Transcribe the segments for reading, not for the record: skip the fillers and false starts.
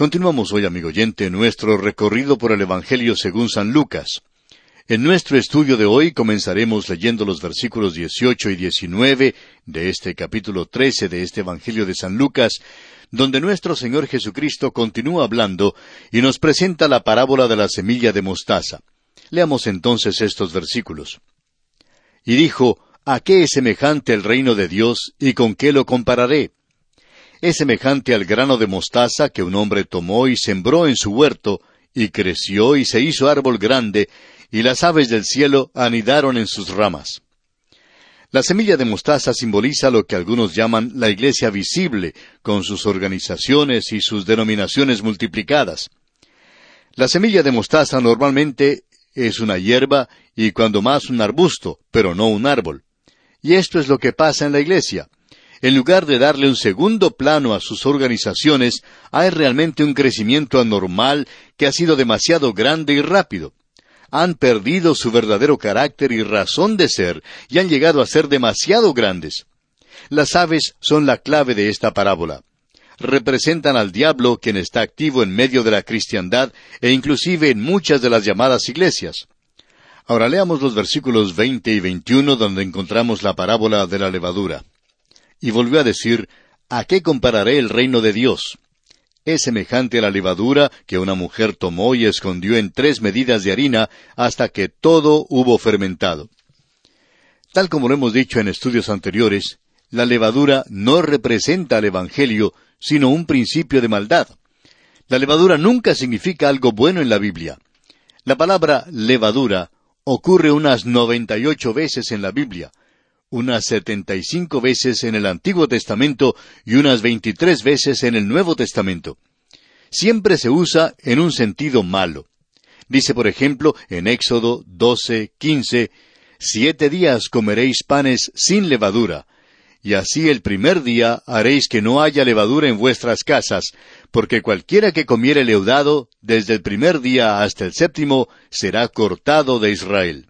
Continuamos hoy, amigo oyente, nuestro recorrido por el Evangelio según San Lucas. En nuestro estudio de hoy comenzaremos leyendo los versículos 18 y 19 de este capítulo 13 de este Evangelio de San Lucas, donde nuestro Señor Jesucristo continúa hablando y nos presenta la parábola de la semilla de mostaza. Leamos entonces estos versículos. Y dijo, ¿a qué es semejante el reino de Dios y con qué lo compararé? Es semejante al grano de mostaza que un hombre tomó y sembró en su huerto, y creció y se hizo árbol grande, y las aves del cielo anidaron en sus ramas. La semilla de mostaza simboliza lo que algunos llaman la iglesia visible, con sus organizaciones y sus denominaciones multiplicadas. La semilla de mostaza normalmente es una hierba y cuando más un arbusto, pero no un árbol. Y esto es lo que pasa en la iglesia. En lugar de darle un segundo plano a sus organizaciones, hay realmente un crecimiento anormal que ha sido demasiado grande y rápido. Han perdido su verdadero carácter y razón de ser, y han llegado a ser demasiado grandes. Las aves son la clave de esta parábola. Representan al diablo, quien está activo en medio de la cristiandad, e inclusive en muchas de las llamadas iglesias. Ahora leamos los versículos 20 y 21, donde encontramos la parábola de la levadura. Y volvió a decir, ¿a qué compararé el reino de Dios? Es semejante a la levadura que una mujer tomó y escondió en 3 medidas de harina hasta que todo hubo fermentado. Tal como lo hemos dicho en estudios anteriores, la levadura no representa al Evangelio, sino un principio de maldad. La levadura nunca significa algo bueno en la Biblia. La palabra levadura ocurre unas 98 veces en la Biblia, unas 75 veces en el Antiguo Testamento y unas 23 veces en el Nuevo Testamento. Siempre se usa en un sentido malo. Dice, por ejemplo, en Éxodo 12:15, 7 días comeréis panes sin levadura, y así el primer día haréis que no haya levadura en vuestras casas, porque cualquiera que comiere leudado, desde el primer día hasta el 7º, será cortado de Israel.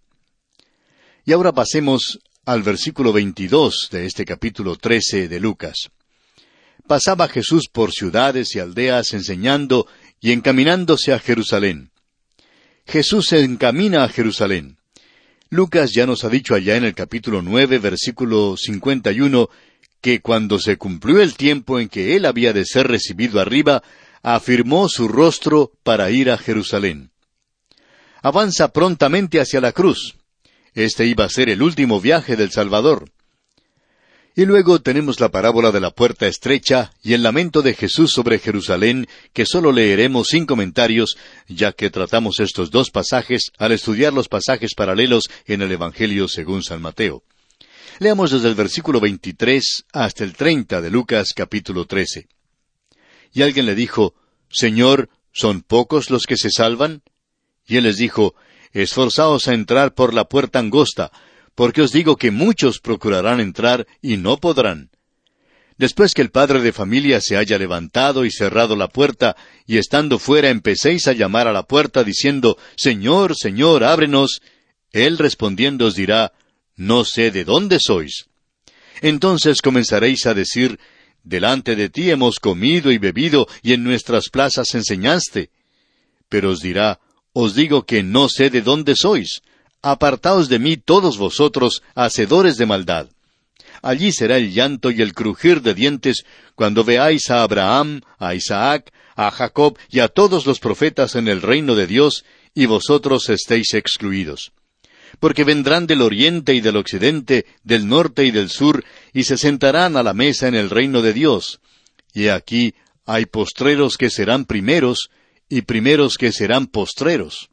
Y ahora pasemos al versículo 22 de este capítulo 13 de Lucas. Pasaba Jesús por ciudades y aldeas enseñando y encaminándose a Jerusalén. Jesús se encamina a Jerusalén. Lucas ya nos ha dicho allá en el capítulo 9, versículo 51, que cuando se cumplió el tiempo en que él había de ser recibido arriba, afirmó su rostro para ir a Jerusalén. Avanza prontamente hacia la cruz. Este iba a ser el último viaje del Salvador. Y luego tenemos la parábola de la puerta estrecha y el lamento de Jesús sobre Jerusalén, que solo leeremos sin comentarios, ya que tratamos estos 2 pasajes al estudiar los pasajes paralelos en el Evangelio según San Mateo. Leamos desde el versículo 23 hasta el 30 de Lucas capítulo 13. Y alguien le dijo, Señor, ¿son pocos los que se salvan? Y él les dijo, Esforzaos a entrar por la puerta angosta, porque os digo que muchos procurarán entrar y no podrán. Después que el padre de familia se haya levantado y cerrado la puerta, y estando fuera empecéis a llamar a la puerta, diciendo, Señor, Señor, ábrenos, él respondiendo os dirá, No sé de dónde sois. Entonces comenzaréis a decir, Delante de ti hemos comido y bebido, y en nuestras plazas enseñaste. Pero os dirá, Os digo que no sé de dónde sois. Apartaos de mí todos vosotros, hacedores de maldad. Allí será el llanto y el crujir de dientes, cuando veáis a Abraham, a Isaac, a Jacob y a todos los profetas en el reino de Dios, y vosotros estéis excluidos. Porque vendrán del oriente y del occidente, del norte y del sur, y se sentarán a la mesa en el reino de Dios. Y aquí hay postreros que serán primeros, y primeros que serán postreros.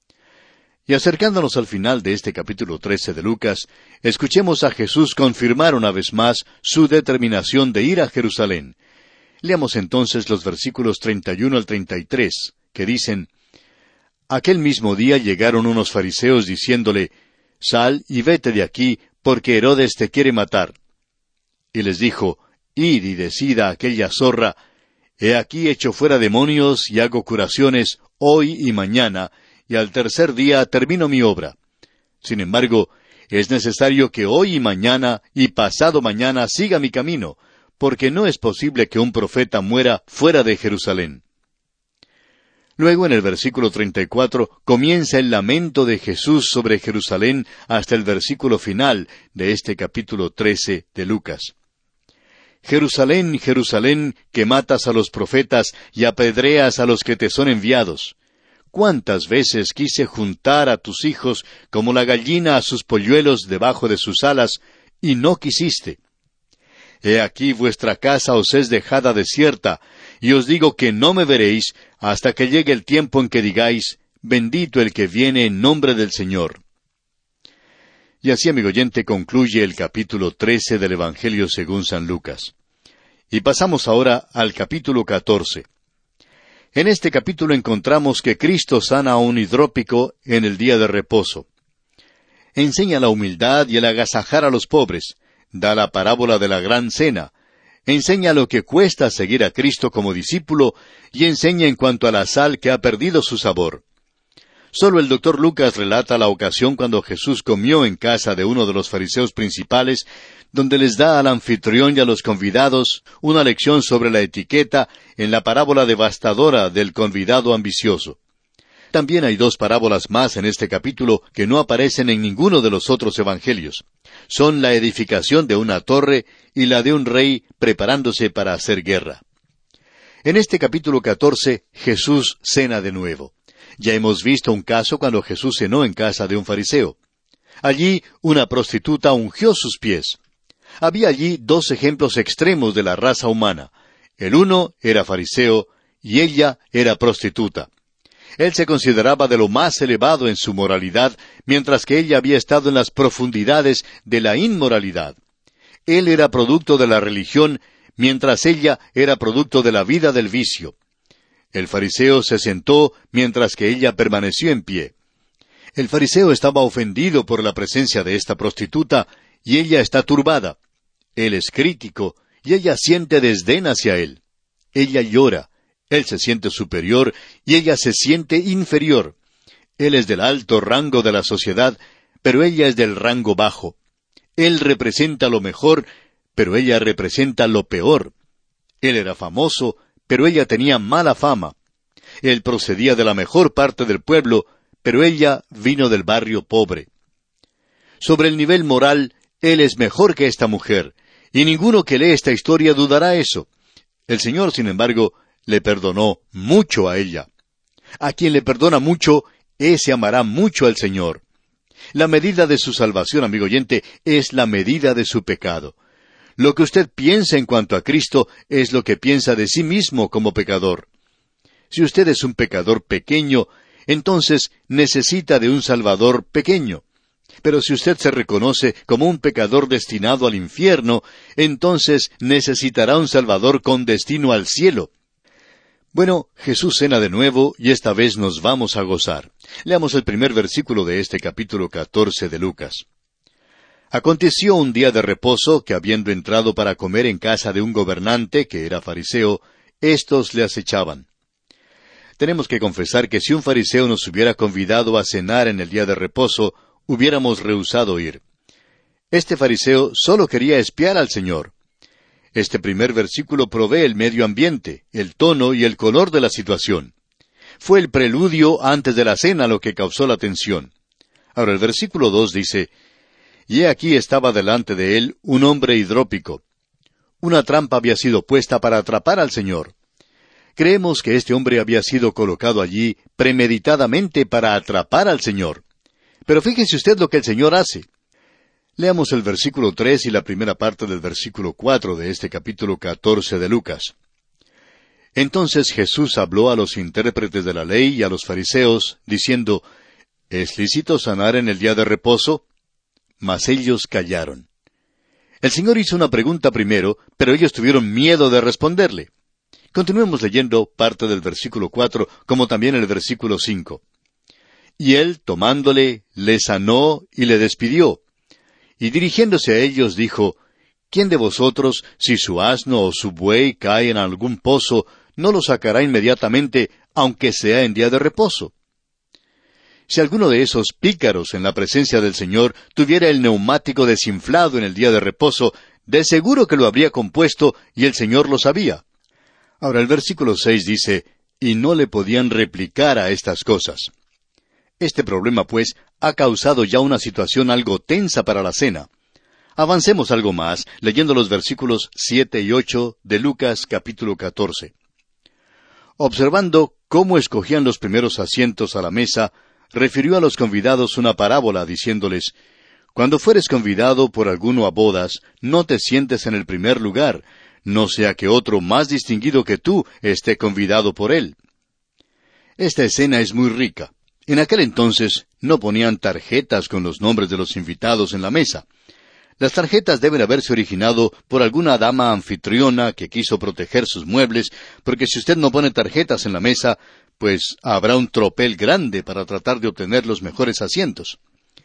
Y acercándonos al final de este capítulo 13 de Lucas, escuchemos a Jesús confirmar una vez más su determinación de ir a Jerusalén. Leamos entonces los versículos 31 al 33, que dicen, Aquel mismo día llegaron unos fariseos diciéndole, Sal y vete de aquí, porque Herodes te quiere matar. Y les dijo, Id y decid a aquella zorra, He aquí echo fuera demonios y hago curaciones hoy y mañana, y al 3er día termino mi obra. Sin embargo, es necesario que hoy y mañana y pasado mañana siga mi camino, porque no es posible que un profeta muera fuera de Jerusalén. Luego, en el versículo 34, comienza el lamento de Jesús sobre Jerusalén hasta el versículo final de este capítulo 13 de Lucas. Jerusalén, Jerusalén, que matas a los profetas y apedreas a los que te son enviados. ¿Cuántas veces quise juntar a tus hijos como la gallina a sus polluelos debajo de sus alas, y no quisiste? He aquí vuestra casa os es dejada desierta, y os digo que no me veréis hasta que llegue el tiempo en que digáis, bendito el que viene en nombre del Señor. Y así, amigo oyente, concluye el capítulo 13 del Evangelio según San Lucas. Y pasamos ahora al capítulo 14. En este capítulo encontramos que Cristo sana a un hidrópico en el día de reposo. Enseña la humildad y el agasajar a los pobres, da la parábola de la gran cena, enseña lo que cuesta seguir a Cristo como discípulo y enseña en cuanto a la sal que ha perdido su sabor. Solo el doctor Lucas relata la ocasión cuando Jesús comió en casa de uno de los fariseos principales, donde les da al anfitrión y a los convidados una lección sobre la etiqueta en la parábola devastadora del convidado ambicioso. También hay 2 parábolas más en este capítulo que no aparecen en ninguno de los otros evangelios. Son la edificación de una torre y la de un rey preparándose para hacer guerra. En este capítulo 14, Jesús cena de nuevo. Ya hemos visto un caso cuando Jesús cenó en casa de un fariseo. Allí una prostituta ungió sus pies. Había allí 2 ejemplos extremos de la raza humana. El uno era fariseo y ella era prostituta. Él se consideraba de lo más elevado en su moralidad, mientras que ella había estado en las profundidades de la inmoralidad. Él era producto de la religión, mientras ella era producto de la vida del vicio. El fariseo se sentó, mientras que ella permaneció en pie. El fariseo estaba ofendido por la presencia de esta prostituta, y ella está turbada. Él es crítico, y ella siente desdén hacia él. Ella llora. Él se siente superior y ella se siente inferior. Él es del alto rango de la sociedad, pero ella es del rango bajo. Él representa lo mejor, pero ella representa lo peor. Él era famoso, pero ella tenía mala fama. Él procedía de la mejor parte del pueblo, pero ella vino del barrio pobre. Sobre el nivel moral, él es mejor que esta mujer, y ninguno que lee esta historia dudará eso. El Señor, sin embargo, le perdonó mucho a ella. A quien le perdona mucho, ese amará mucho al Señor. La medida de su salvación, amigo oyente, es la medida de su pecado. Lo que usted piensa en cuanto a Cristo es lo que piensa de sí mismo como pecador. Si usted es un pecador pequeño, entonces necesita de un Salvador pequeño. Pero si usted se reconoce como un pecador destinado al infierno, entonces necesitará un Salvador con destino al cielo. Bueno, Jesús cena de nuevo y esta vez nos vamos a gozar. Leamos el primer versículo de este capítulo 14 de Lucas. Aconteció un día de reposo que, habiendo entrado para comer en casa de un gobernante, que era fariseo, éstos le acechaban. Tenemos que confesar que si un fariseo nos hubiera convidado a cenar en el día de reposo, hubiéramos rehusado ir. Este fariseo solo quería espiar al Señor. Este primer versículo provee el medio ambiente, el tono y el color de la situación. Fue el preludio antes de la cena lo que causó la tensión. Ahora el versículo 2 dice, «Y he aquí estaba delante de él un hombre hidrópico». Una trampa había sido puesta para atrapar al Señor. Creemos que este hombre había sido colocado allí premeditadamente para atrapar al Señor. Pero fíjese usted lo que el Señor hace. Leamos el versículo 3 y la primera parte del versículo 4 de este capítulo 14 de Lucas. Entonces Jesús habló a los intérpretes de la ley y a los fariseos, diciendo, ¿Es lícito sanar en el día de reposo? Mas ellos callaron. El Señor hizo una pregunta primero, pero ellos tuvieron miedo de responderle. Continuemos leyendo parte del versículo 4, como también el versículo 5. Y él, tomándole, le sanó y le despidió. Y dirigiéndose a ellos dijo, ¿Quién de vosotros, si su asno o su buey cae en algún pozo, no lo sacará inmediatamente, aunque sea en día de reposo? Si alguno de esos pícaros en la presencia del Señor tuviera el neumático desinflado en el día de reposo, de seguro que lo habría compuesto y el Señor lo sabía. Ahora el versículo 6 dice, y no le podían replicar a estas cosas. Este problema, pues, ha causado ya una situación algo tensa para la cena. Avancemos algo más, leyendo los versículos 7 y 8 de Lucas capítulo 14. Observando cómo escogían los primeros asientos a la mesa, refirió a los convidados una parábola, diciéndoles: Cuando fueres convidado por alguno a bodas, no te sientes en el primer lugar, no sea que otro más distinguido que tú esté convidado por él. Esta escena es muy rica. En aquel entonces no ponían tarjetas con los nombres de los invitados en la mesa. Las tarjetas deben haberse originado por alguna dama anfitriona que quiso proteger sus muebles, porque si usted no pone tarjetas en la mesa, pues habrá un tropel grande para tratar de obtener los mejores asientos.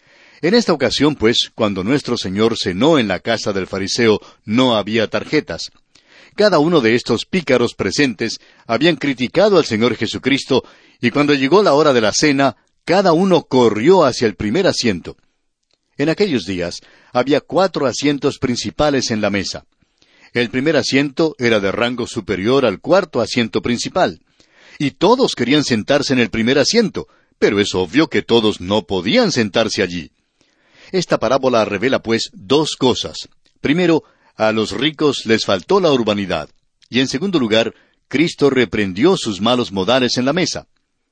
En esta ocasión, pues, cuando nuestro Señor cenó en la casa del fariseo, no había tarjetas. Cada uno de estos pícaros presentes habían criticado al Señor Jesucristo, y cuando llegó la hora de la cena, cada uno corrió hacia el primer asiento. En aquellos días había 4 asientos principales en la mesa. El primer asiento era de rango superior al 4º asiento principal. Y todos querían sentarse en el primer asiento, pero es obvio que todos no podían sentarse allí. Esta parábola revela, pues, 2 cosas. Primero, a los ricos les faltó la urbanidad. Y en segundo lugar, Cristo reprendió sus malos modales en la mesa.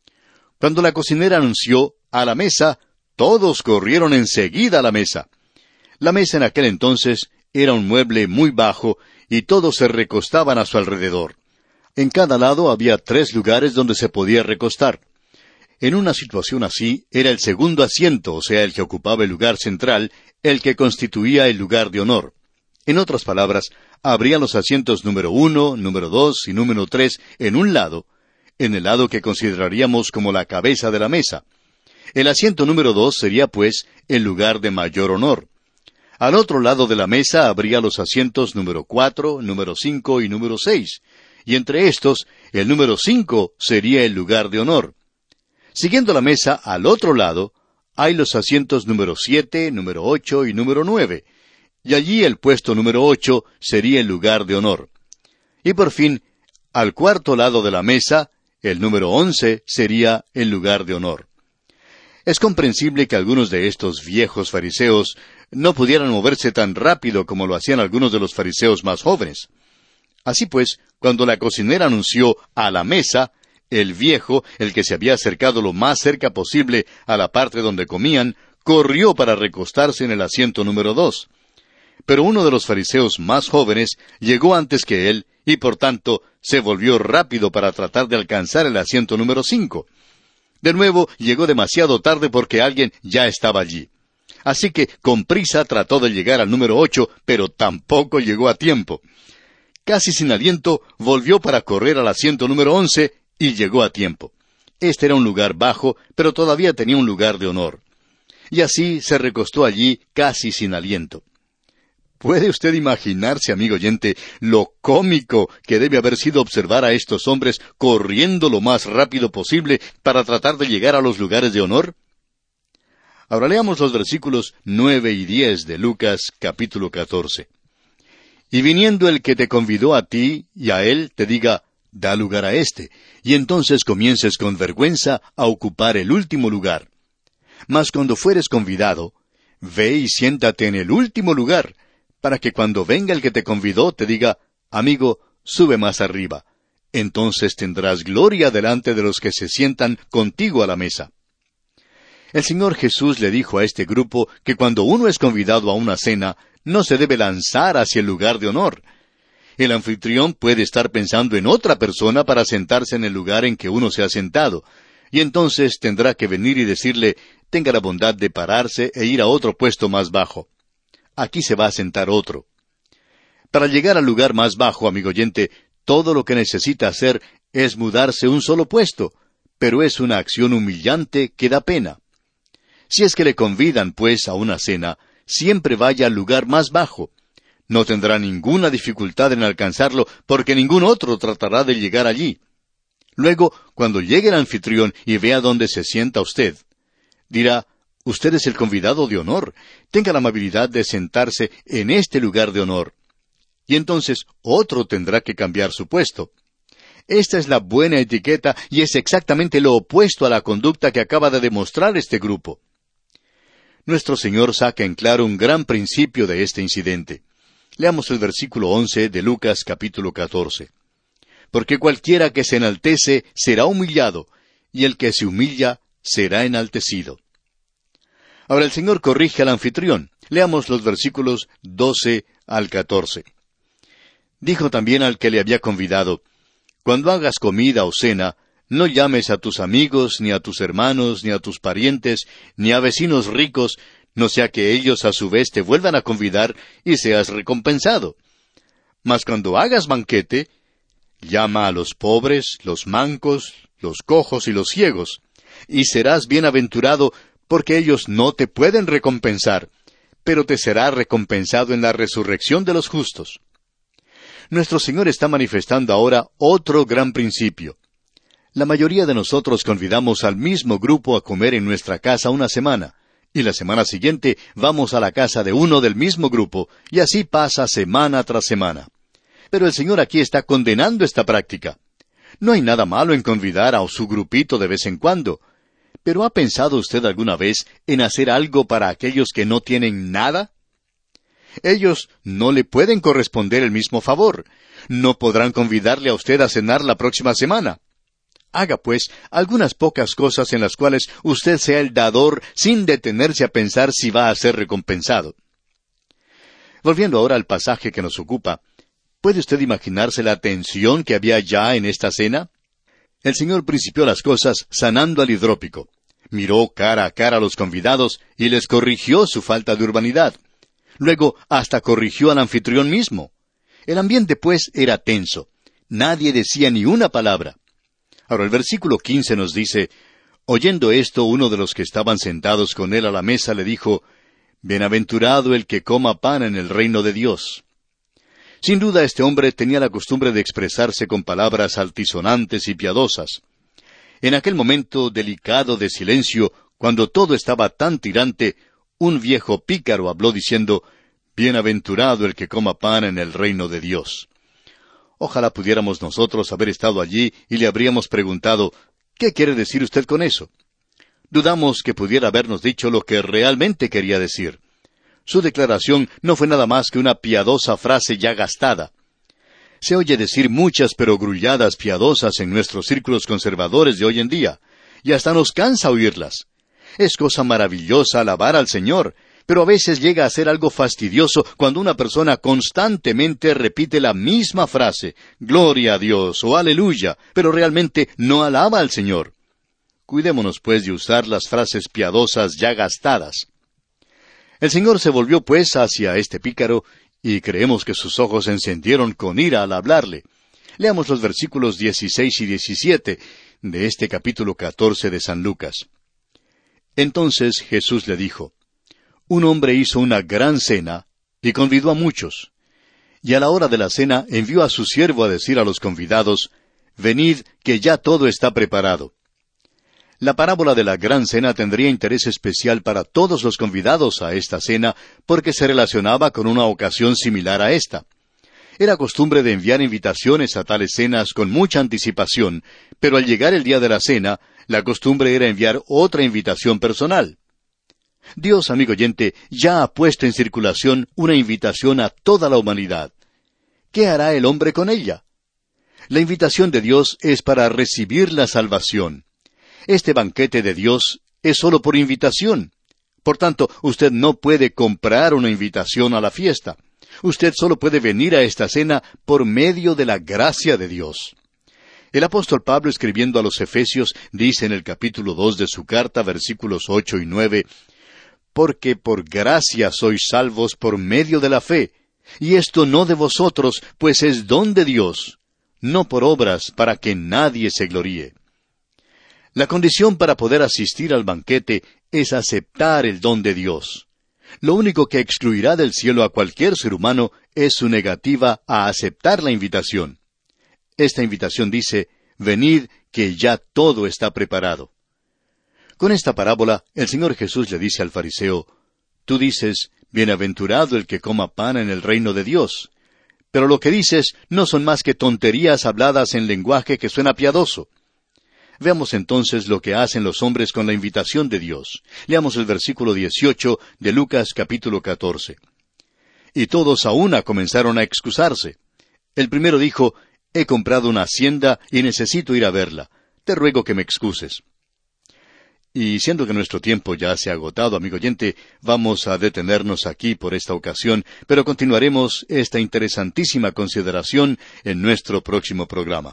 Cuando la cocinera anunció «a la mesa», todos corrieron enseguida a la mesa. La mesa en aquel entonces era un mueble muy bajo y todos se recostaban a su alrededor. En cada lado había 3 lugares donde se podía recostar. En una situación así, era el segundo asiento, o sea, el que ocupaba el lugar central, el que constituía el lugar de honor. En otras palabras, habría los asientos número 1, número 2 y número 3 en un lado, en el lado que consideraríamos como la cabeza de la mesa. El asiento número 2 sería, pues, el lugar de mayor honor. Al otro lado de la mesa habría los asientos número 4, número 5 y número 6, y entre estos, el número 5 sería el lugar de honor. Siguiendo la mesa al otro lado, hay los asientos número 7, número 8 y número 9, y allí el puesto número 8 sería el lugar de honor. Y por fin, al cuarto lado de la mesa, el número 11 sería el lugar de honor. Es comprensible que algunos de estos viejos fariseos no pudieran moverse tan rápido como lo hacían algunos de los fariseos más jóvenes. Así pues, cuando la cocinera anunció «a la mesa», el viejo, el que se había acercado lo más cerca posible a la parte donde comían, corrió para recostarse en el asiento número 2. Pero uno de los fariseos más jóvenes llegó antes que él, y por tanto se volvió rápido para tratar de alcanzar el asiento número 5. De nuevo, llegó demasiado tarde porque alguien ya estaba allí. Así que, con prisa, trató de llegar al número 8, pero tampoco llegó a tiempo. Casi sin aliento, volvió para correr al asiento número 11 y llegó a tiempo. Este era un lugar bajo, pero todavía tenía un lugar de honor. Y así se recostó allí casi sin aliento. ¿Puede usted imaginarse, amigo oyente, lo cómico que debe haber sido observar a estos hombres corriendo lo más rápido posible para tratar de llegar a los lugares de honor? Ahora leamos los versículos 9 y 10 de Lucas capítulo 14. Y viniendo el que te convidó a ti y a él, te diga, da lugar a éste, y entonces comiences con vergüenza a ocupar el último lugar. Mas cuando fueres convidado, ve y siéntate en el último lugar, para que cuando venga el que te convidó te diga, amigo, sube más arriba. Entonces tendrás gloria delante de los que se sientan contigo a la mesa. El Señor Jesús le dijo a este grupo que cuando uno es convidado a una cena, no se debe lanzar hacia el lugar de honor. El anfitrión puede estar pensando en otra persona para sentarse en el lugar en que uno se ha sentado, y entonces tendrá que venir y decirle, tenga la bondad de pararse e ir a otro puesto más bajo. Aquí se va a sentar otro. Para llegar al lugar más bajo, amigo oyente, todo lo que necesita hacer es mudarse un solo puesto, pero es una acción humillante que da pena. Si es que le convidan, pues, a una cena, siempre vaya al lugar más bajo. No tendrá ninguna dificultad en alcanzarlo, porque ningún otro tratará de llegar allí. Luego, cuando llegue el anfitrión y vea dónde se sienta usted, dirá, usted es el convidado de honor, tenga la amabilidad de sentarse en este lugar de honor. Y entonces otro tendrá que cambiar su puesto. Esta es la buena etiqueta y es exactamente lo opuesto a la conducta que acaba de demostrar este grupo. Nuestro Señor saca en claro un gran principio de este incidente. Leamos el versículo 11 de Lucas capítulo 14. Porque cualquiera que se enaltece será humillado, y el que se humilla será enaltecido. Ahora el Señor corrige al anfitrión. Leamos los versículos 12 al 14. Dijo también al que le había convidado, cuando hagas comida o cena, no llames a tus amigos, ni a tus hermanos, ni a tus parientes, ni a vecinos ricos, no sea que ellos a su vez te vuelvan a convidar y seas recompensado. Mas cuando hagas banquete, llama a los pobres, los mancos, los cojos y los ciegos, y serás bienaventurado, porque ellos no te pueden recompensar, pero te será recompensado en la resurrección de los justos. Nuestro Señor está manifestando ahora otro gran principio. La mayoría de nosotros convidamos al mismo grupo a comer en nuestra casa una semana, y la semana siguiente vamos a la casa de uno del mismo grupo, y así pasa semana tras semana. Pero el Señor aquí está condenando esta práctica. No hay nada malo en convidar a su grupito de vez en cuando, pero ¿ha pensado usted alguna vez en hacer algo para aquellos que no tienen nada? Ellos no le pueden corresponder el mismo favor. No podrán convidarle a usted a cenar la próxima semana. Haga, pues, algunas pocas cosas en las cuales usted sea el dador sin detenerse a pensar si va a ser recompensado. Volviendo ahora al pasaje que nos ocupa, ¿puede usted imaginarse la tensión que había ya en esta cena? El Señor principió las cosas sanando al hidrópico. Miró cara a cara a los convidados y les corrigió su falta de urbanidad. Luego hasta corrigió al anfitrión mismo. El ambiente, pues, era tenso. Nadie decía ni una palabra. Ahora el versículo 15 nos dice, oyendo esto, uno de los que estaban sentados con él a la mesa le dijo, bienaventurado el que coma pan en el reino de Dios. Sin duda este hombre tenía la costumbre de expresarse con palabras altisonantes y piadosas. En aquel momento delicado de silencio, cuando todo estaba tan tirante, un viejo pícaro habló diciendo, bienaventurado el que coma pan en el reino de Dios. Ojalá pudiéramos nosotros haber estado allí y le habríamos preguntado, ¿qué quiere decir usted con eso? Dudamos que pudiera habernos dicho lo que realmente quería decir. Su declaración no fue nada más que una piadosa frase ya gastada. Se oye decir muchas perogrulladas piadosas en nuestros círculos conservadores de hoy en día, y hasta nos cansa oírlas. Es cosa maravillosa alabar al Señor, pero a veces llega a ser algo fastidioso cuando una persona constantemente repite la misma frase, gloria a Dios o aleluya, pero realmente no alaba al Señor. Cuidémonos, pues, de usar las frases piadosas ya gastadas. El Señor se volvió, pues, hacia este pícaro, y creemos que sus ojos se encendieron con ira al hablarle. Leamos los versículos 16 y 17 de este capítulo 14 de San Lucas. Entonces Jesús le dijo, un hombre hizo una gran cena y convidó a muchos. Y a la hora de la cena envió a su siervo a decir a los convidados, venid, que ya todo está preparado. La parábola de la gran cena tendría interés especial para todos los convidados a esta cena porque se relacionaba con una ocasión similar a esta. Era costumbre de enviar invitaciones a tales cenas con mucha anticipación, pero al llegar el día de la cena, la costumbre era enviar otra invitación personal. Dios, amigo oyente, ya ha puesto en circulación una invitación a toda la humanidad. ¿Qué hará el hombre con ella? La invitación de Dios es para recibir la salvación. Este banquete de Dios es solo por invitación. Por tanto, usted no puede comprar una invitación a la fiesta. Usted solo puede venir a esta cena por medio de la gracia de Dios. El apóstol Pablo, escribiendo a los Efesios, dice en el capítulo 2 de su carta, versículos 8 y 9, porque por gracia sois salvos por medio de la fe, y esto no de vosotros, pues es don de Dios, no por obras para que nadie se gloríe. La condición para poder asistir al banquete es aceptar el don de Dios. Lo único que excluirá del cielo a cualquier ser humano es su negativa a aceptar la invitación. Esta invitación dice, venid, que ya todo está preparado. Con esta parábola, el Señor Jesús le dice al fariseo, tú dices, bienaventurado el que coma pan en el reino de Dios. pero lo que dices no son más que tonterías habladas en lenguaje que suena piadoso. Veamos entonces lo que hacen los hombres con la invitación de Dios. Leamos el versículo 18 de Lucas capítulo 14. Y todos a una comenzaron a excusarse. El primero dijo, he comprado una hacienda y necesito ir a verla. Te ruego que me excuses. Y siendo que nuestro tiempo ya se ha agotado, amigo oyente, vamos a detenernos aquí por esta ocasión, pero continuaremos esta interesantísima consideración en nuestro próximo programa.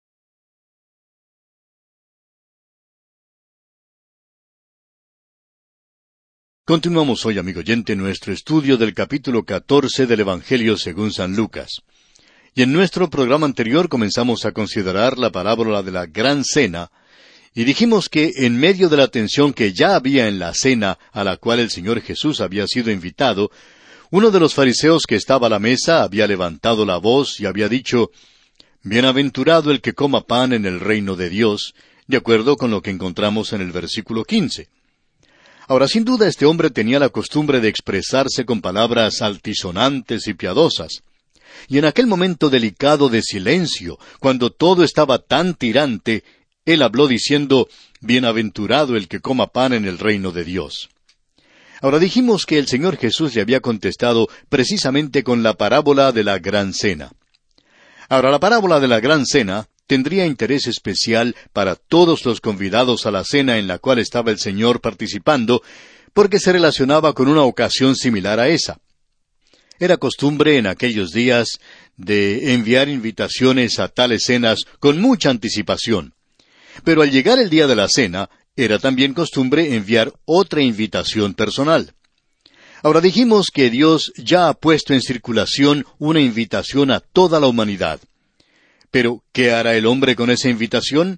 Continuamos hoy, amigo oyente, nuestro estudio del capítulo 14 del Evangelio según San Lucas. Y en nuestro programa anterior comenzamos a considerar la parábola de la Gran Cena, y dijimos que en medio de la tensión que ya había en la cena a la cual el Señor Jesús había sido invitado, uno de los fariseos que estaba a la mesa había levantado la voz y había dicho, «Bienaventurado el que coma pan en el reino de Dios», de acuerdo con lo que encontramos en el versículo 15. Ahora, sin duda, este hombre tenía la costumbre de expresarse con palabras altisonantes y piadosas. Y en aquel momento delicado de silencio, cuando todo estaba tan tirante, él habló diciendo, «Bienaventurado el que coma pan en el reino de Dios». Ahora dijimos que el Señor Jesús le había contestado precisamente con la parábola de la Gran Cena. Ahora, la parábola de la Gran Cena tendría interés especial para todos los convidados a la cena en la cual estaba el Señor participando, porque se relacionaba con una ocasión similar a esa. Era costumbre en aquellos días de enviar invitaciones a tales cenas con mucha anticipación. Pero al llegar el día de la cena, era también costumbre enviar otra invitación personal. Ahora dijimos que Dios ya ha puesto en circulación una invitación a toda la humanidad. Pero, ¿qué hará el hombre con esa invitación?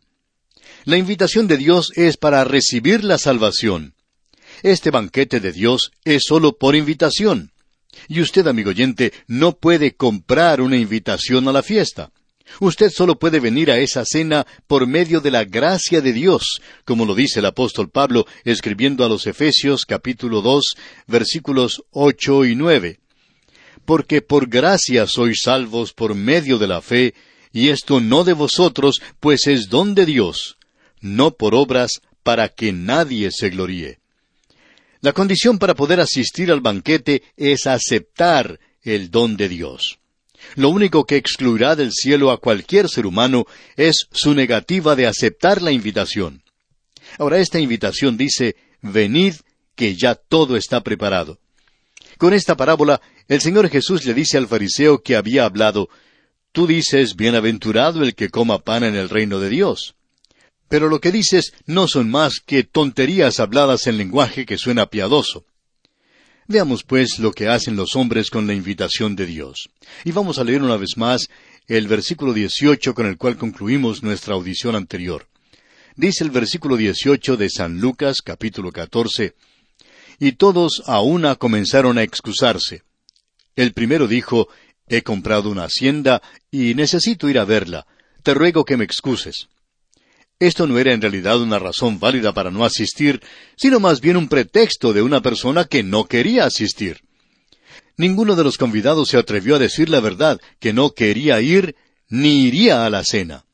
La invitación de Dios es para recibir la salvación. Este banquete de Dios es solo por invitación. Y usted, amigo oyente, no puede comprar una invitación a la fiesta. Usted solo puede venir a esa cena por medio de la gracia de Dios, como lo dice el apóstol Pablo escribiendo a los Efesios capítulo 2, versículos 8 y 9. Porque por gracia sois salvos por medio de la fe, y esto no de vosotros, pues es don de Dios, no por obras, para que nadie se gloríe. La condición para poder asistir al banquete es aceptar el don de Dios. Lo único que excluirá del cielo a cualquier ser humano es su negativa de aceptar la invitación. Ahora, esta invitación dice, venid, que ya todo está preparado. Con esta parábola, el Señor Jesús le dice al fariseo que había hablado, tú dices, bienaventurado el que coma pan en el reino de Dios. Pero lo que dices no son más que tonterías habladas en lenguaje que suena piadoso. Veamos pues lo que hacen los hombres con la invitación de Dios. Y vamos a leer una vez más el versículo 18 con el cual concluimos nuestra audición anterior. Dice el versículo 18 de San Lucas capítulo 14, y todos a una comenzaron a excusarse. El primero dijo, he comprado una hacienda y necesito ir a verla. Te ruego que me excuses. Esto no era en realidad una razón válida para no asistir, sino más bien un pretexto de una persona que no quería asistir. Ninguno de los convidados se atrevió a decir la verdad, que no quería ir ni iría a la cena.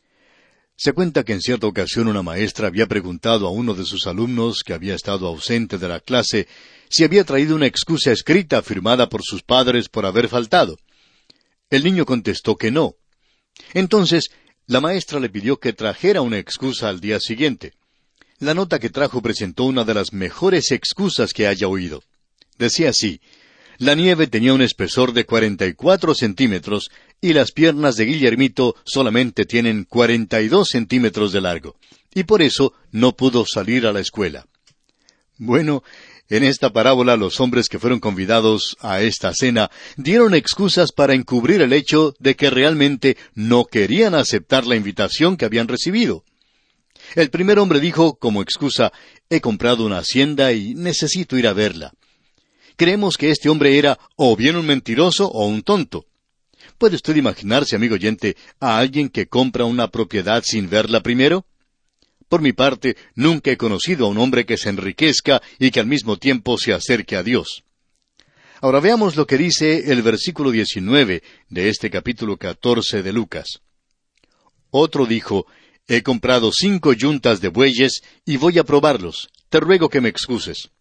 Se cuenta que en cierta ocasión una maestra había preguntado a uno de sus alumnos, que había estado ausente de la clase, si había traído una excusa escrita firmada por sus padres por haber faltado. El niño contestó que no. Entonces, la maestra le pidió que trajera una excusa al día siguiente. La nota que trajo presentó una de las mejores excusas que haya oído. Decía así, la nieve tenía un espesor de 44 centímetros y las piernas de Guillermito solamente tienen 42 centímetros de largo, y por eso no pudo salir a la escuela. Bueno, en esta parábola los hombres que fueron convidados a esta cena dieron excusas para encubrir el hecho de que realmente no querían aceptar la invitación que habían recibido. El primer hombre dijo como excusa, he comprado una hacienda y necesito ir a verla. Creemos que este hombre era o bien un mentiroso o un tonto. ¿Puede usted imaginarse, amigo oyente, a alguien que compra una propiedad sin verla primero? Por mi parte, nunca he conocido a un hombre que se enriquezca y que al mismo tiempo se acerque a Dios. Ahora veamos lo que dice el versículo 19 de este capítulo 14 de Lucas. Otro dijo, he comprado 5 yuntas de bueyes y voy a probarlos. Te ruego que me excuses.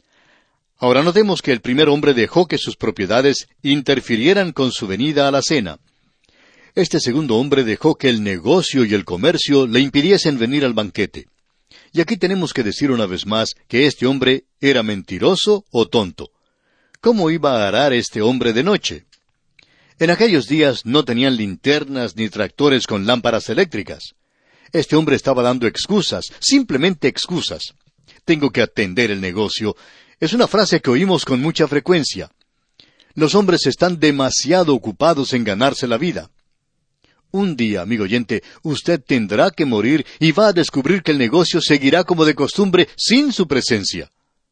Ahora notemos que el primer hombre dejó que sus propiedades interfirieran con su venida a la cena. Este segundo hombre dejó que el negocio y el comercio le impidiesen venir al banquete. Y aquí tenemos que decir una vez más que este hombre era mentiroso o tonto. ¿Cómo iba a arar este hombre de noche? En aquellos días no tenían linternas ni tractores con lámparas eléctricas. Este hombre estaba dando excusas, simplemente excusas. Tengo que atender el negocio. Es una frase que oímos con mucha frecuencia. Los hombres están demasiado ocupados en ganarse la vida. Un día, amigo oyente, usted tendrá que morir y va a descubrir que el negocio seguirá como de costumbre sin su presencia.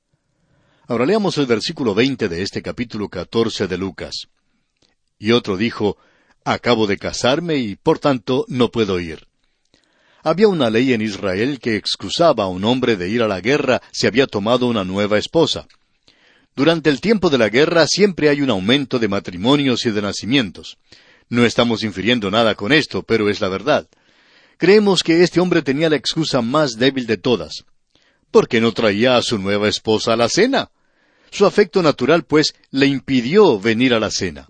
Ahora leamos el versículo 20 de este capítulo 14 de Lucas. Y otro dijo, acabo de casarme y por tanto no puedo ir. Había una ley en Israel que excusaba a un hombre de ir a la guerra si había tomado una nueva esposa. Durante el tiempo de la guerra siempre hay un aumento de matrimonios y de nacimientos. No estamos infiriendo nada con esto, pero es la verdad. Creemos que este hombre tenía la excusa más débil de todas. ¿Por qué no traía a su nueva esposa a la cena? Su afecto natural, pues, le impidió venir a la cena.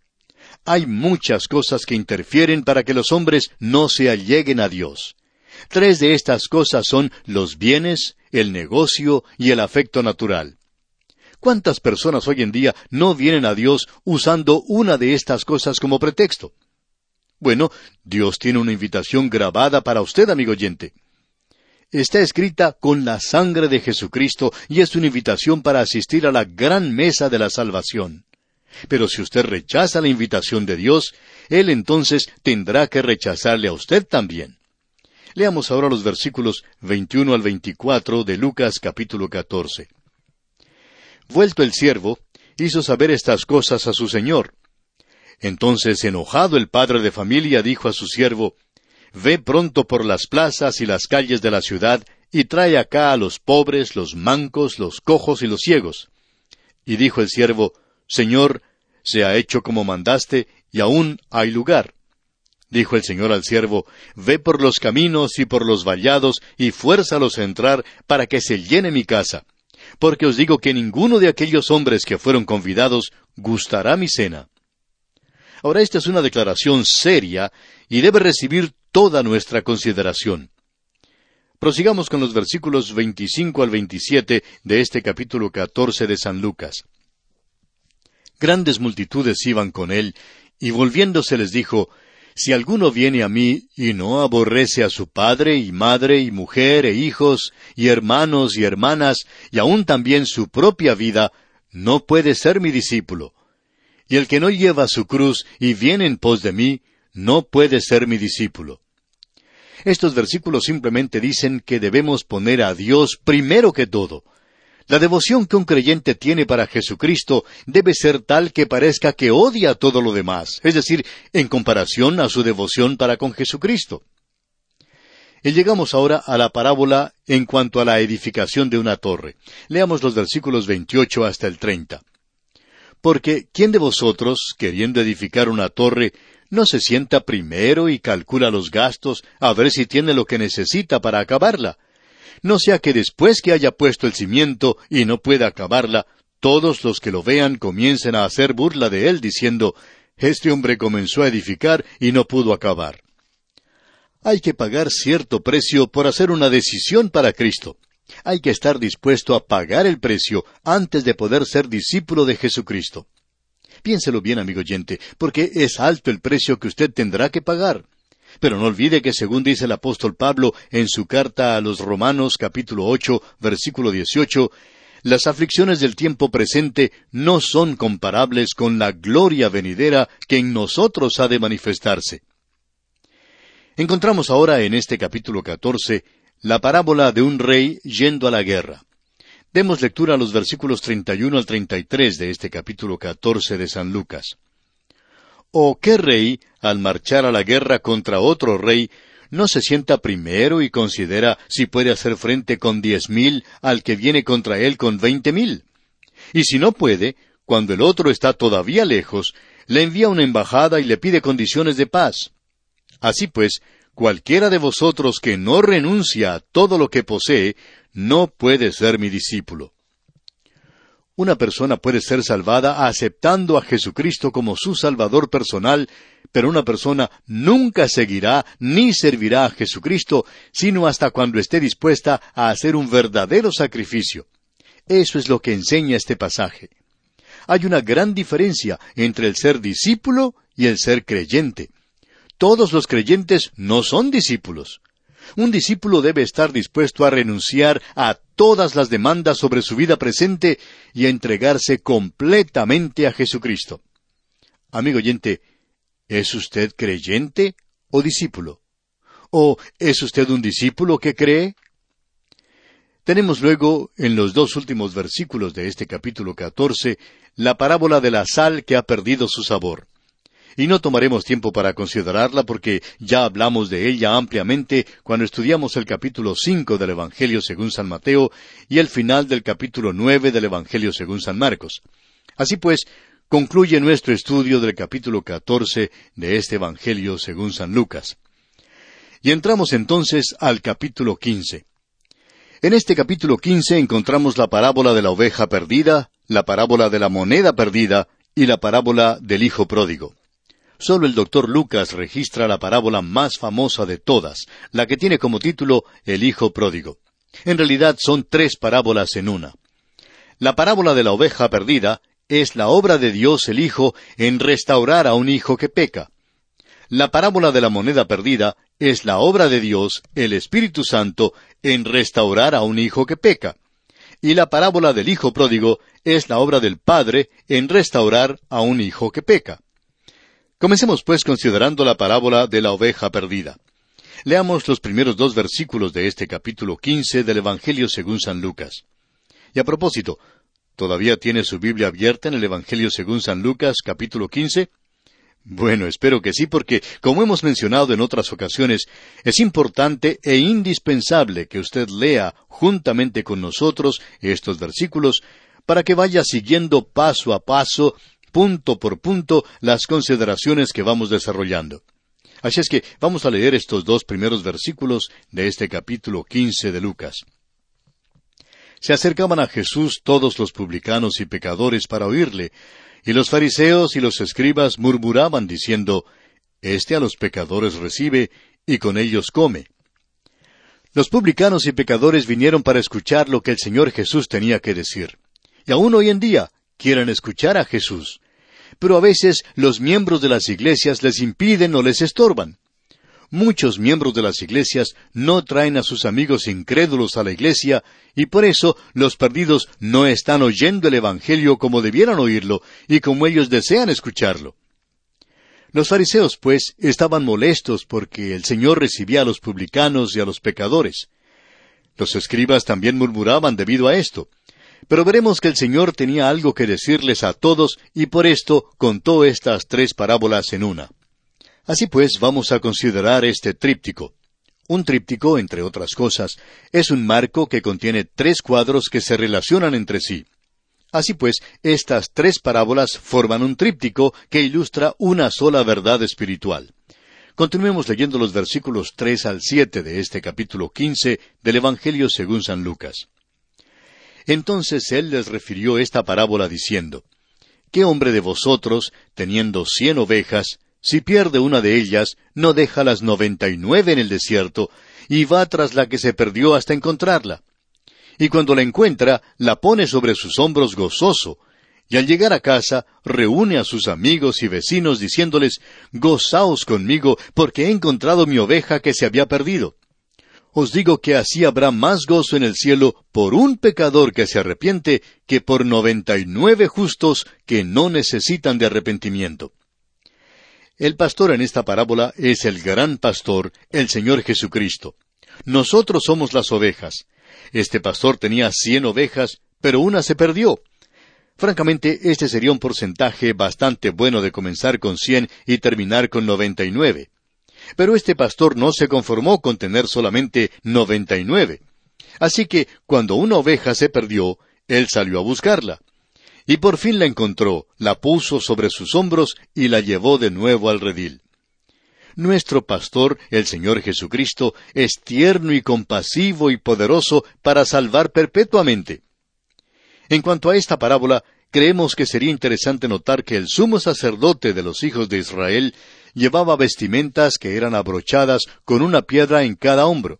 Hay muchas cosas que interfieren para que los hombres no se alleguen a Dios. 3 de estas cosas son los bienes, el negocio y el afecto natural. ¿Cuántas personas hoy en día no vienen a Dios usando una de estas cosas como pretexto? Bueno, Dios tiene una invitación grabada para usted, amigo oyente. Está escrita con la sangre de Jesucristo y es una invitación para asistir a la gran mesa de la salvación. Pero si usted rechaza la invitación de Dios, Él entonces tendrá que rechazarle a usted también. Leamos ahora los versículos 21 al 24 de Lucas capítulo 14. Vuelto el siervo, hizo saber estas cosas a su señor. Entonces, enojado el padre de familia, dijo a su siervo, ve pronto por las plazas y las calles de la ciudad, y trae acá a los pobres, los mancos, los cojos y los ciegos. Y dijo el siervo, Señor, se ha hecho como mandaste, y aún hay lugar. Dijo el Señor al siervo, ve por los caminos y por los vallados, y fuérzalos a entrar, para que se llene mi casa. Porque os digo que ninguno de aquellos hombres que fueron convidados gustará mi cena. Ahora esta es una declaración seria, y debe recibir toda nuestra consideración. Prosigamos con los versículos 25 al 27 de este capítulo 14 de San Lucas. Grandes multitudes iban con él, y volviéndose les dijo, si alguno viene a mí y no aborrece a su padre y madre y mujer e hijos y hermanos y hermanas y aun también su propia vida, no puede ser mi discípulo. Y el que no lleva su cruz y viene en pos de mí, no puede ser mi discípulo. Estos versículos simplemente dicen que debemos poner a Dios primero que todo. La devoción que un creyente tiene para Jesucristo debe ser tal que parezca que odia todo lo demás, es decir, en comparación a su devoción para con Jesucristo. Y llegamos ahora a la parábola en cuanto a la edificación de una torre. Leamos los versículos 28 hasta el 30. Porque, ¿quién de vosotros, queriendo edificar una torre, no se sienta primero y calcula los gastos a ver si tiene lo que necesita para acabarla? No sea que después que haya puesto el cimiento y no pueda acabarla, todos los que lo vean comiencen a hacer burla de él, diciendo, este hombre comenzó a edificar y no pudo acabar. Hay que pagar cierto precio por hacer una decisión para Cristo. Hay que estar dispuesto a pagar el precio antes de poder ser discípulo de Jesucristo. Piénselo bien, amigo oyente, porque es alto el precio que usted tendrá que pagar. Pero no olvide que según dice el apóstol Pablo en su carta a los Romanos capítulo 8, versículo 18, las aflicciones del tiempo presente no son comparables con la gloria venidera que en nosotros ha de manifestarse. Encontramos ahora en este capítulo 14 la parábola de un rey yendo a la guerra. Demos lectura a los versículos 31 al 33 de este capítulo 14 de San Lucas. ¿O qué rey, al marchar a la guerra contra otro rey, no se sienta primero y considera si puede hacer frente con 10,000 al que viene contra él con 20,000? Y si no puede, cuando el otro está todavía lejos, le envía una embajada y le pide condiciones de paz. Así pues, cualquiera de vosotros que no renuncia a todo lo que posee, no puede ser mi discípulo. Una persona puede ser salvada aceptando a Jesucristo como su Salvador personal, pero una persona nunca seguirá ni servirá a Jesucristo, sino hasta cuando esté dispuesta a hacer un verdadero sacrificio. Eso es lo que enseña este pasaje. Hay una gran diferencia entre el ser discípulo y el ser creyente. Todos los creyentes no son discípulos. Un discípulo debe estar dispuesto a renunciar a todas las demandas sobre su vida presente y a entregarse completamente a Jesucristo. Amigo oyente, ¿es usted creyente o discípulo? ¿O es usted un discípulo que cree? Tenemos luego, en los dos últimos versículos de este capítulo 14, la parábola de la sal que ha perdido su sabor. Y no tomaremos tiempo para considerarla porque ya hablamos de ella ampliamente cuando estudiamos el capítulo 5 del Evangelio según San Mateo y el final del capítulo 9 del Evangelio según San Marcos. Así pues, concluye nuestro estudio del capítulo 14 de este Evangelio según San Lucas. Y entramos entonces al capítulo 15. En este capítulo 15 encontramos la parábola de la oveja perdida, la parábola de la moneda perdida y la parábola del hijo pródigo. Solo el doctor Lucas registra la parábola más famosa de todas, la que tiene como título El hijo pródigo. En realidad son tres parábolas en una. La parábola de la oveja perdida es la obra de Dios el Hijo en restaurar a un hijo que peca. La parábola de la moneda perdida es la obra de Dios, el Espíritu Santo, en restaurar a un hijo que peca. Y la parábola del hijo pródigo es la obra del Padre en restaurar a un hijo que peca. Comencemos pues considerando la parábola de la oveja perdida. Leamos los primeros dos versículos de este capítulo 15 del Evangelio según San Lucas. Y a propósito, ¿todavía tiene su Biblia abierta en el Evangelio según San Lucas, capítulo 15? Bueno, espero que sí, porque, como hemos mencionado en otras ocasiones, es importante e indispensable que usted lea juntamente con nosotros estos versículos para que vaya siguiendo paso a paso, punto por punto, las consideraciones que vamos desarrollando. Así es que vamos a leer estos dos primeros versículos de este capítulo 15 de Lucas. Se acercaban a Jesús todos los publicanos y pecadores para oírle, y los fariseos y los escribas murmuraban diciendo, «Este a los pecadores recibe, y con ellos come». Los publicanos y pecadores vinieron para escuchar lo que el Señor Jesús tenía que decir. Y aún hoy en día quieren escuchar a Jesús. Pero a veces los miembros de las iglesias les impiden o les estorban. Muchos miembros de las iglesias no traen a sus amigos incrédulos a la iglesia, y por eso los perdidos no están oyendo el Evangelio como debieran oírlo, y como ellos desean escucharlo. Los fariseos, pues, estaban molestos porque el Señor recibía a los publicanos y a los pecadores. Los escribas también murmuraban debido a esto. Pero veremos que el Señor tenía algo que decirles a todos, y por esto contó estas tres parábolas en una. Así pues, vamos a considerar este tríptico. Un tríptico, entre otras cosas, es un marco que contiene tres cuadros que se relacionan entre sí. Así pues, estas tres parábolas forman un tríptico que ilustra una sola verdad espiritual. Continuemos leyendo los versículos 3 al 7 de este capítulo 15 del Evangelio según San Lucas. Entonces él les refirió esta parábola diciendo, ¿Qué hombre de vosotros, teniendo 100 ovejas, si pierde una de ellas, no deja las 99 en el desierto, y va tras la que se perdió hasta encontrarla? Y cuando la encuentra, la pone sobre sus hombros gozoso, y al llegar a casa, reúne a sus amigos y vecinos diciéndoles, «Gozaos conmigo, porque he encontrado mi oveja que se había perdido». Os digo que así habrá más gozo en el cielo por un pecador que se arrepiente que por 99 justos que no necesitan de arrepentimiento. El pastor en esta parábola es el gran pastor, el Señor Jesucristo. Nosotros somos las ovejas. Este pastor tenía 100 ovejas, pero una se perdió. Francamente, este sería un porcentaje bastante bueno de comenzar con 100 y terminar con 99. Pero este pastor no se conformó con tener solamente 99. Así que, cuando una oveja se perdió, él salió a buscarla. y por fin la encontró, la puso sobre sus hombros y la llevó de nuevo al redil. Nuestro pastor, el Señor Jesucristo, es tierno y compasivo y poderoso para salvar perpetuamente. En cuanto a esta parábola, creemos que sería interesante notar que el sumo sacerdote de los hijos de Israel llevaba vestimentas que eran abrochadas con una piedra en cada hombro.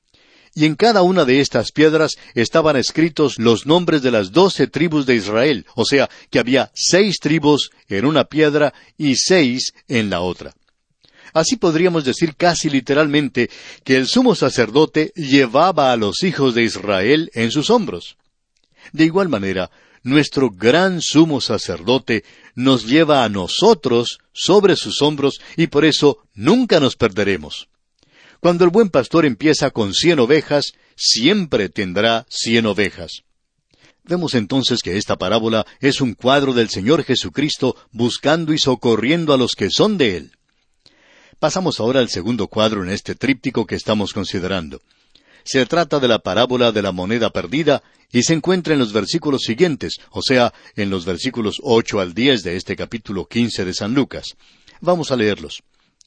Y en cada una de estas piedras estaban escritos los nombres de las 12 tribus de Israel, o sea, que había 6 tribus en una piedra y 6 en la otra. Así podríamos decir casi literalmente que el sumo sacerdote llevaba a los hijos de Israel en sus hombros. De igual manera, nuestro gran sumo sacerdote nos lleva a nosotros sobre sus hombros y por eso nunca nos perderemos. Cuando el buen pastor empieza con 100 ovejas, siempre tendrá 100 ovejas. Vemos entonces que esta parábola es un cuadro del Señor Jesucristo buscando y socorriendo a los que son de Él. Pasamos ahora al segundo cuadro en este tríptico que estamos considerando. Se trata de la parábola de la moneda perdida y se encuentra en los versículos siguientes, o sea, en los versículos 8 al 10 de este capítulo 15 de San Lucas. Vamos a leerlos.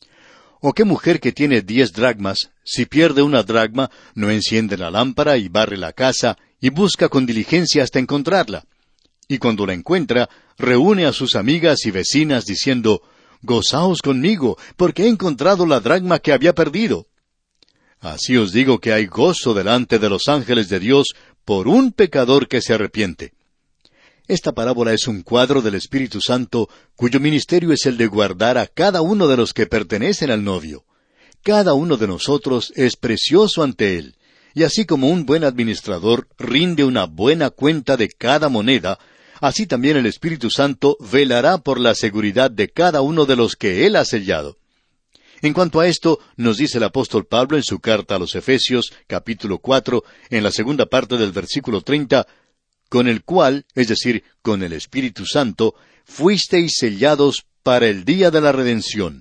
¿O qué mujer que tiene 10 dracmas, si pierde una dracma, no enciende la lámpara y barre la casa y busca con diligencia hasta encontrarla? Y cuando la encuentra, reúne a sus amigas y vecinas diciendo, «Gozaos conmigo, porque he encontrado la dracma que había perdido». Así os digo que hay gozo delante de los ángeles de Dios por un pecador que se arrepiente. Esta parábola es un cuadro del Espíritu Santo, cuyo ministerio es el de guardar a cada uno de los que pertenecen al novio. Cada uno de nosotros es precioso ante Él, y así como un buen administrador rinde una buena cuenta de cada moneda, así también el Espíritu Santo velará por la seguridad de cada uno de los que Él ha sellado. En cuanto a esto, nos dice el apóstol Pablo en su carta a los Efesios, capítulo 4, en la segunda parte del versículo 30, con el cual, es decir, con el Espíritu Santo, fuisteis sellados para el día de la redención.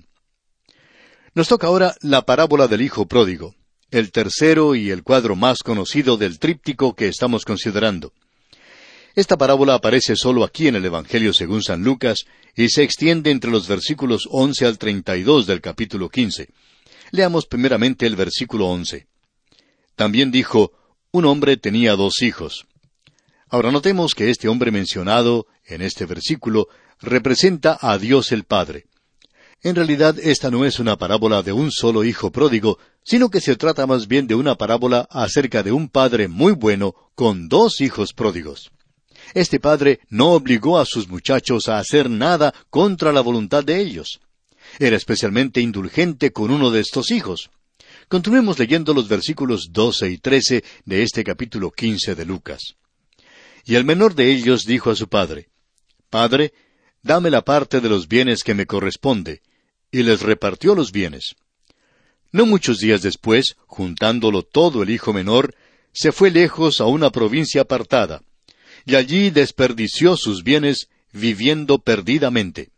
Nos toca ahora la parábola del Hijo Pródigo, el tercero y el cuadro más conocido del tríptico que estamos considerando. Esta parábola aparece solo aquí en el Evangelio según San Lucas y se extiende entre los versículos 11 al 32 del capítulo 15. Leamos primeramente el versículo 11. También dijo, un hombre tenía 2 hijos. Ahora notemos que este hombre mencionado en este versículo representa a Dios el Padre. En realidad esta no es una parábola de un solo hijo pródigo, sino que se trata más bien de una parábola acerca de un padre muy bueno con 2 hijos pródigos. Este padre no obligó a sus muchachos a hacer nada contra la voluntad de ellos. Era especialmente indulgente con uno de estos hijos. Continuemos leyendo los versículos 12 y 13 de este capítulo 15 de Lucas. Y el menor de ellos dijo a su padre, «Padre, dame la parte de los bienes que me corresponde», y les repartió los bienes. No muchos días después, juntándolo todo el hijo menor, se fue lejos a una provincia apartada, y allí desperdició sus bienes viviendo perdidamente.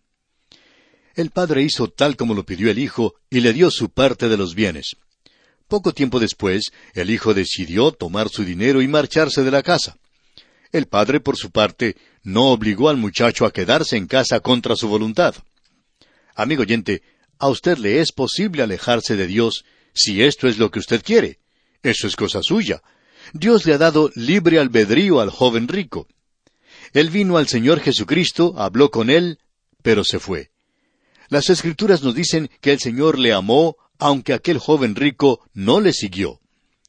El padre hizo tal como lo pidió el hijo, y le dio su parte de los bienes. Poco tiempo después, el hijo decidió tomar su dinero y marcharse de la casa. El padre, por su parte, no obligó al muchacho a quedarse en casa contra su voluntad. Amigo oyente, a usted le es posible alejarse de Dios si esto es lo que usted quiere. Eso es cosa suya. Dios le ha dado libre albedrío al joven rico. Él vino al Señor Jesucristo, habló con él, pero se fue. Las Escrituras nos dicen que el Señor le amó, aunque aquel joven rico no le siguió.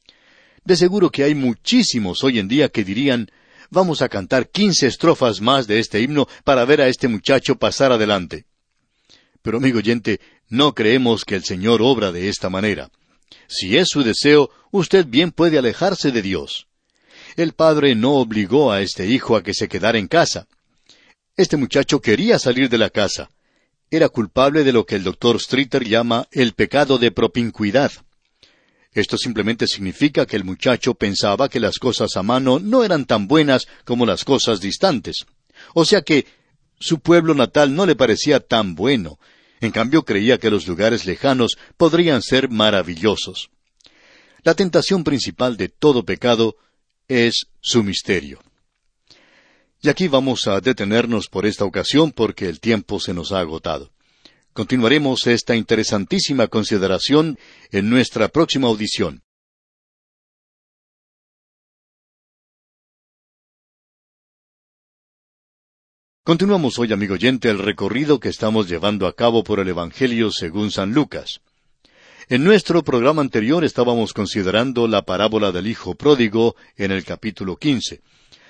De seguro que hay muchísimos hoy en día que dirían, vamos a cantar 15 estrofas más de este himno para ver a este muchacho pasar adelante. Pero amigo oyente, no creemos que el Señor obra de esta manera. Si es su deseo, usted bien puede alejarse de Dios. El padre no obligó a este hijo a que se quedara en casa. Este muchacho quería salir de la casa. Era culpable de lo que el doctor Streeter llama el pecado de propincuidad. Esto simplemente significa que el muchacho pensaba que las cosas a mano no eran tan buenas como las cosas distantes. O sea que su pueblo natal no le parecía tan bueno. En cambio, creía que los lugares lejanos podrían ser maravillosos. La tentación principal de todo pecado es su misterio. Y aquí vamos a detenernos por esta ocasión porque el tiempo se nos ha agotado. Continuaremos esta interesantísima consideración en nuestra próxima audición. Continuamos hoy, amigo oyente, el recorrido que estamos llevando a cabo por el Evangelio según San Lucas. En nuestro programa anterior estábamos considerando la parábola del Hijo Pródigo en el capítulo 15.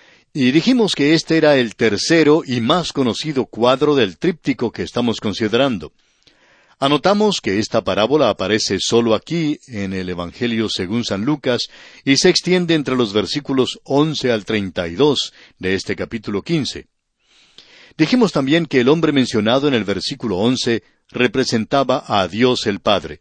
Y dijimos que este era el tercero y más conocido cuadro del tríptico que estamos considerando. Anotamos que esta parábola aparece solo aquí, en el Evangelio según San Lucas, y se extiende entre los versículos 11 al 32 de este capítulo 15. Dijimos también que el hombre mencionado en el versículo 11 representaba a Dios el Padre.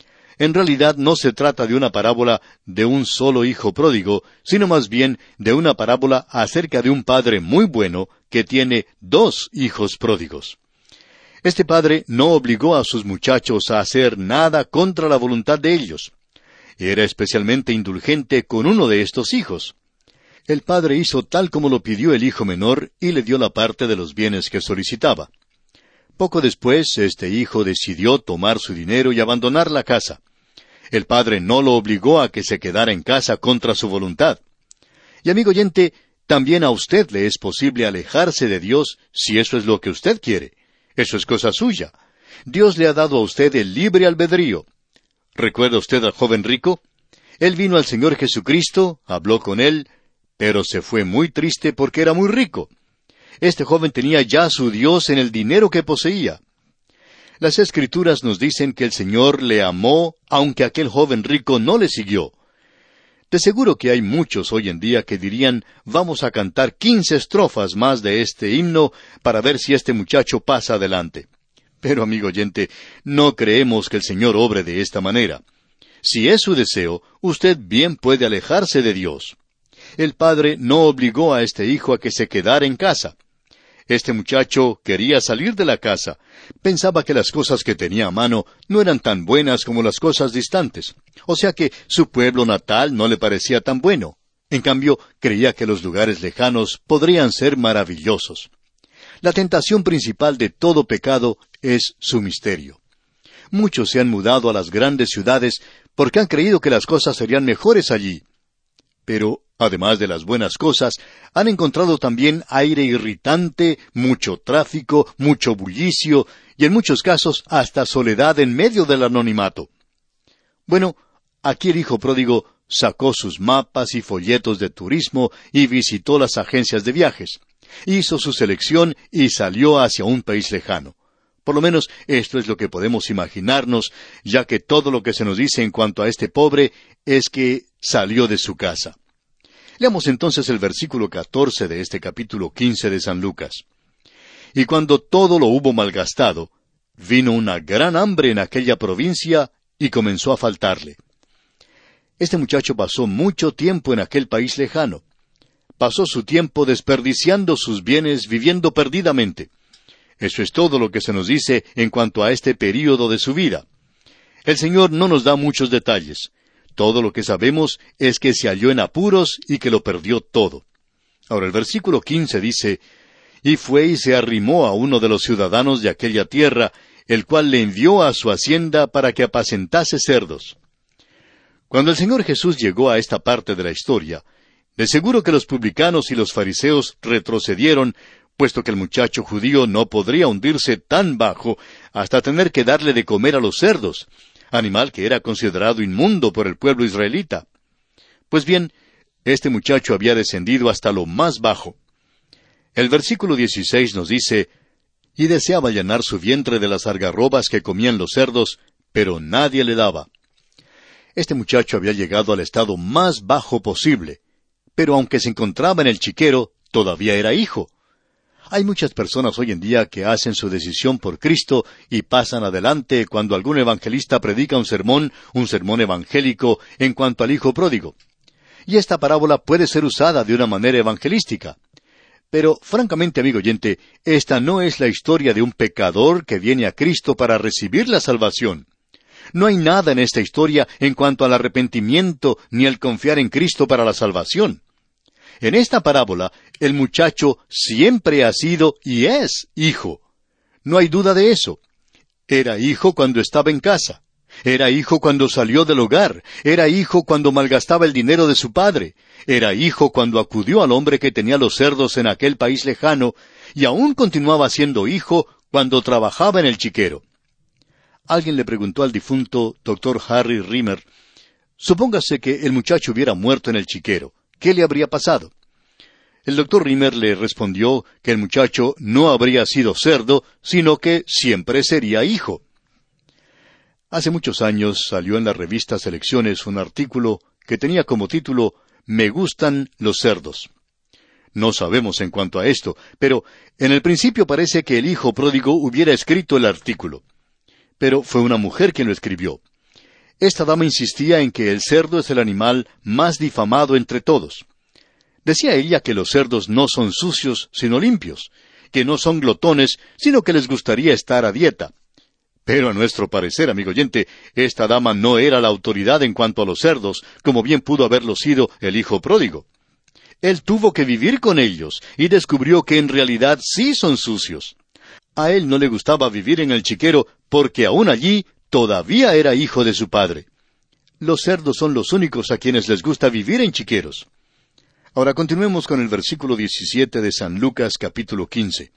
En realidad no se trata de una parábola de un solo hijo pródigo, sino más bien de una parábola acerca de un padre muy bueno que tiene 2 hijos pródigos. Este padre no obligó a sus muchachos a hacer nada contra la voluntad de ellos. Era especialmente indulgente con uno de estos hijos. El padre hizo tal como lo pidió el hijo menor y le dio la parte de los bienes que solicitaba. Poco después, este hijo decidió tomar su dinero y abandonar la casa. El padre no lo obligó a que se quedara en casa contra su voluntad. Y amigo oyente, también a usted le es posible alejarse de Dios si eso es lo que usted quiere. Eso es cosa suya. Dios le ha dado a usted el libre albedrío. ¿Recuerda usted al joven rico? Él vino al Señor Jesucristo, habló con él, pero se fue muy triste porque era muy rico. Este joven tenía ya su Dios en el dinero que poseía. Las Escrituras nos dicen que el Señor le amó, aunque aquel joven rico no le siguió. De seguro que hay muchos hoy en día que dirían, vamos a cantar 15 estrofas más de este himno para ver si este muchacho pasa adelante. Pero, amigo oyente, no creemos que el Señor obre de esta manera. Si es su deseo, usted bien puede alejarse de Dios. El padre no obligó a este hijo a que se quedara en casa. Este muchacho quería salir de la casa. Pensaba que las cosas que tenía a mano no eran tan buenas como las cosas distantes. O sea que su pueblo natal no le parecía tan bueno. En cambio, creía que los lugares lejanos podrían ser maravillosos. La tentación principal de todo pecado es su misterio. Muchos se han mudado a las grandes ciudades porque han creído que las cosas serían mejores allí. Pero, además de las buenas cosas, han encontrado también aire irritante, mucho tráfico, mucho bullicio, y en muchos casos hasta soledad en medio del anonimato. Bueno, aquí el hijo pródigo sacó sus mapas y folletos de turismo y visitó las agencias de viajes. Hizo su selección y salió hacia un país lejano. Por lo menos esto es lo que podemos imaginarnos, ya que todo lo que se nos dice en cuanto a este pobre es que salió de su casa. Leamos entonces el versículo 14 de este capítulo 15 de San Lucas. Y cuando todo lo hubo malgastado, vino una gran hambre en aquella provincia y comenzó a faltarle. Este muchacho pasó mucho tiempo en aquel país lejano. Pasó su tiempo desperdiciando sus bienes, viviendo perdidamente. Eso es todo lo que se nos dice en cuanto a este período de su vida. El Señor no nos da muchos detalles. Todo lo que sabemos es que se halló en apuros y que lo perdió todo. Ahora el versículo 15 dice, y fue y se arrimó a uno de los ciudadanos de aquella tierra, el cual le envió a su hacienda para que apacentase cerdos. Cuando el Señor Jesús llegó a esta parte de la historia, de seguro que los publicanos y los fariseos retrocedieron, puesto que el muchacho judío no podría hundirse tan bajo hasta tener que darle de comer a los cerdos, animal que era considerado inmundo por el pueblo israelita. Pues bien, este muchacho había descendido hasta lo más bajo. El versículo 16 nos dice, y deseaba llenar su vientre de las algarrobas que comían los cerdos, pero nadie le daba. Este muchacho había llegado al estado más bajo posible, pero aunque se encontraba en el chiquero, todavía era hijo. Hay muchas personas hoy en día que hacen su decisión por Cristo y pasan adelante cuando algún evangelista predica un sermón evangélico en cuanto al hijo pródigo. Y esta parábola puede ser usada de una manera evangelística. Pero, francamente, amigo oyente, esta no es la historia de un pecador que viene a Cristo para recibir la salvación. No hay nada en esta historia en cuanto al arrepentimiento ni al confiar en Cristo para la salvación. En esta parábola, el muchacho siempre ha sido y es hijo. No hay duda de eso. Era hijo cuando estaba en casa. Era hijo cuando salió del hogar. Era hijo cuando malgastaba el dinero de su padre. Era hijo cuando acudió al hombre que tenía los cerdos en aquel país lejano, y aún continuaba siendo hijo cuando trabajaba en el chiquero. Alguien le preguntó al difunto Dr. Harry Rimmer, supóngase que el muchacho hubiera muerto en el chiquero, ¿qué le habría pasado? El Dr. Rimmer le respondió que el muchacho no habría sido cerdo, sino que siempre sería hijo. Hace muchos años salió en la revista Selecciones un artículo que tenía como título «Me gustan los cerdos». No sabemos en cuanto a esto, pero en el principio parece que el hijo pródigo hubiera escrito el artículo. Pero fue una mujer quien lo escribió. Esta dama insistía en que el cerdo es el animal más difamado entre todos. Decía ella que los cerdos no son sucios, sino limpios, que no son glotones, sino que les gustaría estar a dieta. Pero a nuestro parecer, amigo oyente, esta dama no era la autoridad en cuanto a los cerdos, como bien pudo haberlo sido el hijo pródigo. Él tuvo que vivir con ellos, y descubrió que en realidad sí son sucios. A él no le gustaba vivir en el chiquero, porque aún allí todavía era hijo de su padre. Los cerdos son los únicos a quienes les gusta vivir en chiqueros. Ahora continuemos con el versículo 17 de San Lucas capítulo 15.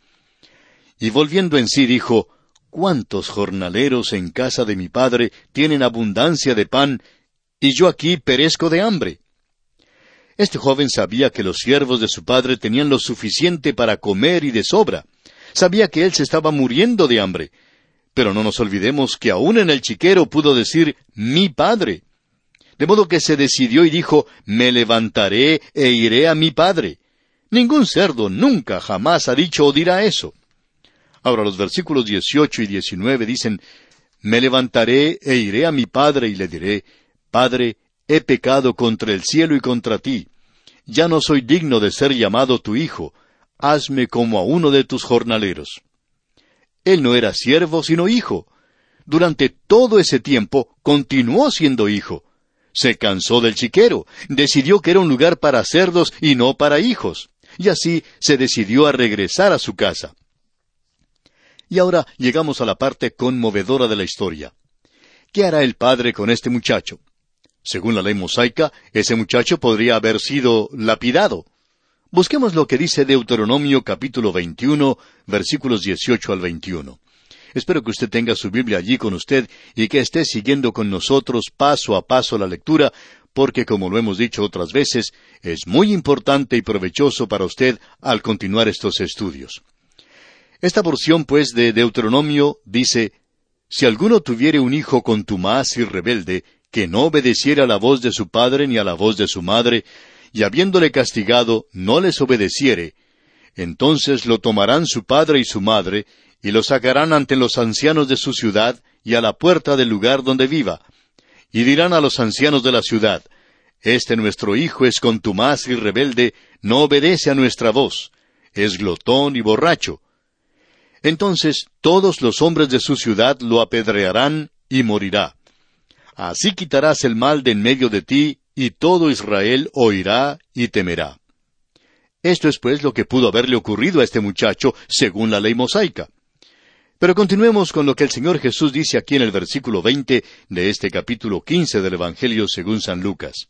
Y volviendo en sí dijo, «¿Cuántos jornaleros en casa de mi padre tienen abundancia de pan, y yo aquí perezco de hambre?» Este joven sabía que los siervos de su padre tenían lo suficiente para comer y de sobra. Sabía que él se estaba muriendo de hambre. Pero no nos olvidemos que aún en el chiquero pudo decir, «mi padre». De modo que se decidió y dijo, «me levantaré e iré a mi padre». Ningún cerdo nunca jamás ha dicho o dirá eso. Ahora los versículos 18 y 19 dicen, «Me levantaré e iré a mi padre y le diré, Padre, he pecado contra el cielo y contra ti. Ya no soy digno de ser llamado tu hijo. Hazme como a uno de tus jornaleros». Él no era siervo, sino hijo. Durante todo ese tiempo continuó siendo hijo. Se cansó del chiquero, decidió que era un lugar para cerdos y no para hijos, y así se decidió a regresar a su casa. Y ahora llegamos a la parte conmovedora de la historia. ¿Qué hará el padre con este muchacho? Según la ley mosaica, ese muchacho podría haber sido lapidado. Busquemos lo que dice Deuteronomio capítulo 21, versículos 18 al 21. Espero que usted tenga su Biblia allí con usted y que esté siguiendo con nosotros paso a paso la lectura, porque como lo hemos dicho otras veces, es muy importante y provechoso para usted al continuar estos estudios. Esta porción, pues, de Deuteronomio dice, «Si alguno tuviere un hijo contumaz y rebelde, que no obedeciera a la voz de su padre ni a la voz de su madre, y habiéndole castigado no les obedeciere, entonces lo tomarán su padre y su madre, y lo sacarán ante los ancianos de su ciudad y a la puerta del lugar donde viva, y dirán a los ancianos de la ciudad, Este nuestro hijo es contumaz y rebelde, no obedece a nuestra voz, es glotón y borracho. Entonces todos los hombres de su ciudad lo apedrearán y morirá. Así quitarás el mal de en medio de ti, y todo Israel oirá y temerá». Esto es pues lo que pudo haberle ocurrido a este muchacho según la ley mosaica. Pero continuemos con lo que el Señor Jesús dice aquí en el versículo 20 de este capítulo 15 del Evangelio según San Lucas.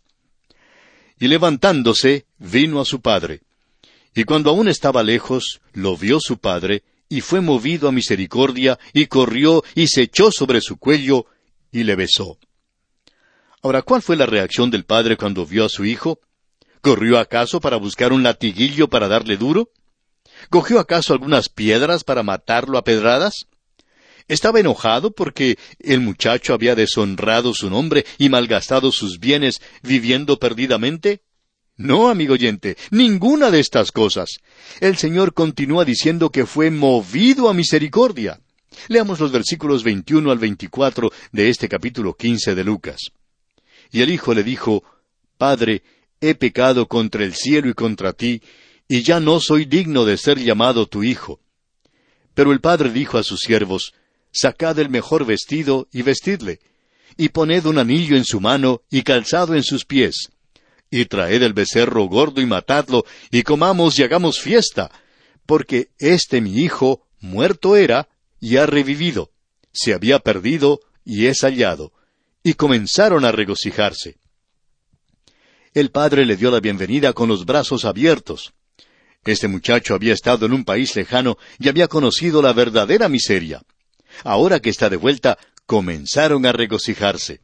«Y levantándose, vino a su padre. Y cuando aún estaba lejos, lo vio su padre, y fue movido a misericordia, y corrió, y se echó sobre su cuello, y le besó». Ahora, ¿cuál fue la reacción del padre cuando vio a su hijo? ¿Corrió acaso para buscar un latiguillo para darle duro? ¿Cogió acaso algunas piedras para matarlo a pedradas? ¿Estaba enojado porque el muchacho había deshonrado su nombre y malgastado sus bienes viviendo perdidamente? No, amigo oyente, ninguna de estas cosas. El Señor continúa diciendo que fue movido a misericordia. Leamos los versículos 21 al 24 de este capítulo 15 de Lucas. Y el hijo le dijo, «Padre, he pecado contra el cielo y contra ti, y ya no soy digno de ser llamado tu hijo». Pero el padre dijo a sus siervos, «Sacad el mejor vestido y vestidle, y poned un anillo en su mano y calzado en sus pies, y traed el becerro gordo y matadlo, y comamos y hagamos fiesta, porque este mi hijo muerto era, y ha revivido, se había perdido, y es hallado. Y comenzaron a regocijarse. El padre le dio la bienvenida con los brazos abiertos. Este muchacho había estado en un país lejano y había conocido la verdadera miseria. Ahora que está de vuelta, comenzaron a regocijarse.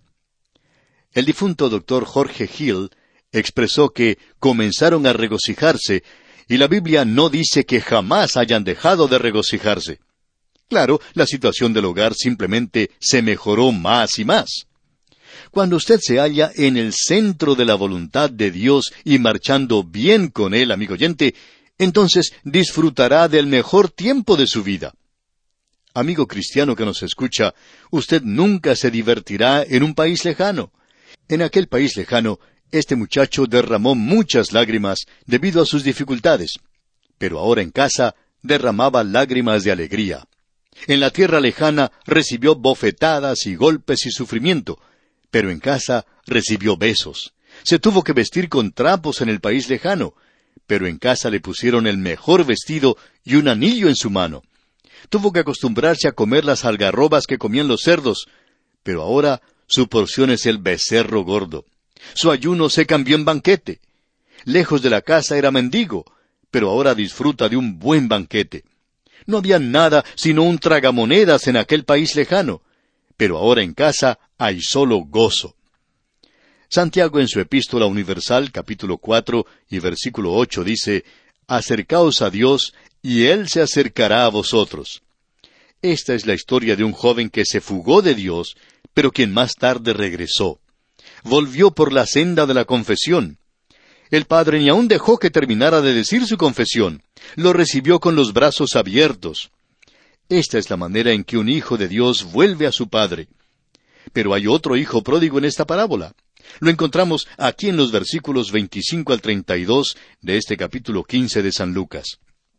El difunto doctor Jorge Hill expresó que comenzaron a regocijarse, y la Biblia no dice que jamás hayan dejado de regocijarse. Claro, la situación del hogar simplemente se mejoró más y más. Cuando usted se halla en el centro de la voluntad de Dios y marchando bien con Él, amigo oyente, entonces disfrutará del mejor tiempo de su vida. Amigo cristiano que nos escucha, usted nunca se divertirá en un país lejano. En aquel país lejano, este muchacho derramó muchas lágrimas debido a sus dificultades, pero ahora en casa derramaba lágrimas de alegría. En la tierra lejana recibió bofetadas y golpes y sufrimiento, pero en casa recibió besos. Se tuvo que vestir con trapos en el país lejano, pero en casa le pusieron el mejor vestido y un anillo en su mano. Tuvo que acostumbrarse a comer las algarrobas que comían los cerdos, pero ahora su porción es el becerro gordo. Su ayuno se cambió en banquete. Lejos de la casa era mendigo, pero ahora disfruta de un buen banquete. No había nada sino un tragamonedas en aquel país lejano, pero ahora en casa hay solo gozo. Santiago en su Epístola Universal, capítulo 4 y versículo 8 dice, «Acercaos a Dios, y Él se acercará a vosotros». Esta es la historia de un joven que se fugó de Dios, pero quien más tarde regresó. Volvió por la senda de la confesión. El padre ni aun dejó que terminara de decir su confesión. Lo recibió con los brazos abiertos. Esta es la manera en que un hijo de Dios vuelve a su padre. Pero hay otro hijo pródigo en esta parábola. Lo encontramos aquí en los versículos 25 al 32 de este capítulo 15 de San Lucas.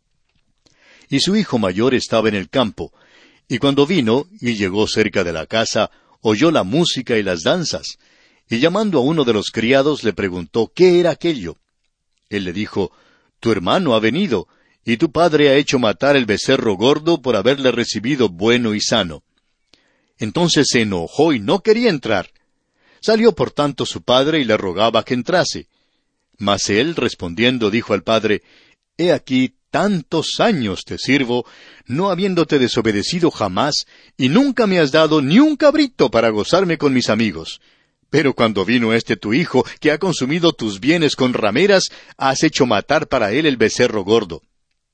Y su hijo mayor estaba en el campo, y cuando vino y llegó cerca de la casa, oyó la música y las danzas, y llamando a uno de los criados le preguntó qué era aquello. Él le dijo, «Tu hermano ha venido, y tu padre ha hecho matar el becerro gordo por haberle recibido bueno y sano». Entonces se enojó y no quería entrar. Salió por tanto su padre y le rogaba que entrase. Mas él, respondiendo, dijo al padre, «He aquí, tantos años te sirvo, no habiéndote desobedecido jamás, y nunca me has dado ni un cabrito para gozarme con mis amigos. Pero cuando vino este tu hijo, que ha consumido tus bienes con rameras, has hecho matar para él el becerro gordo».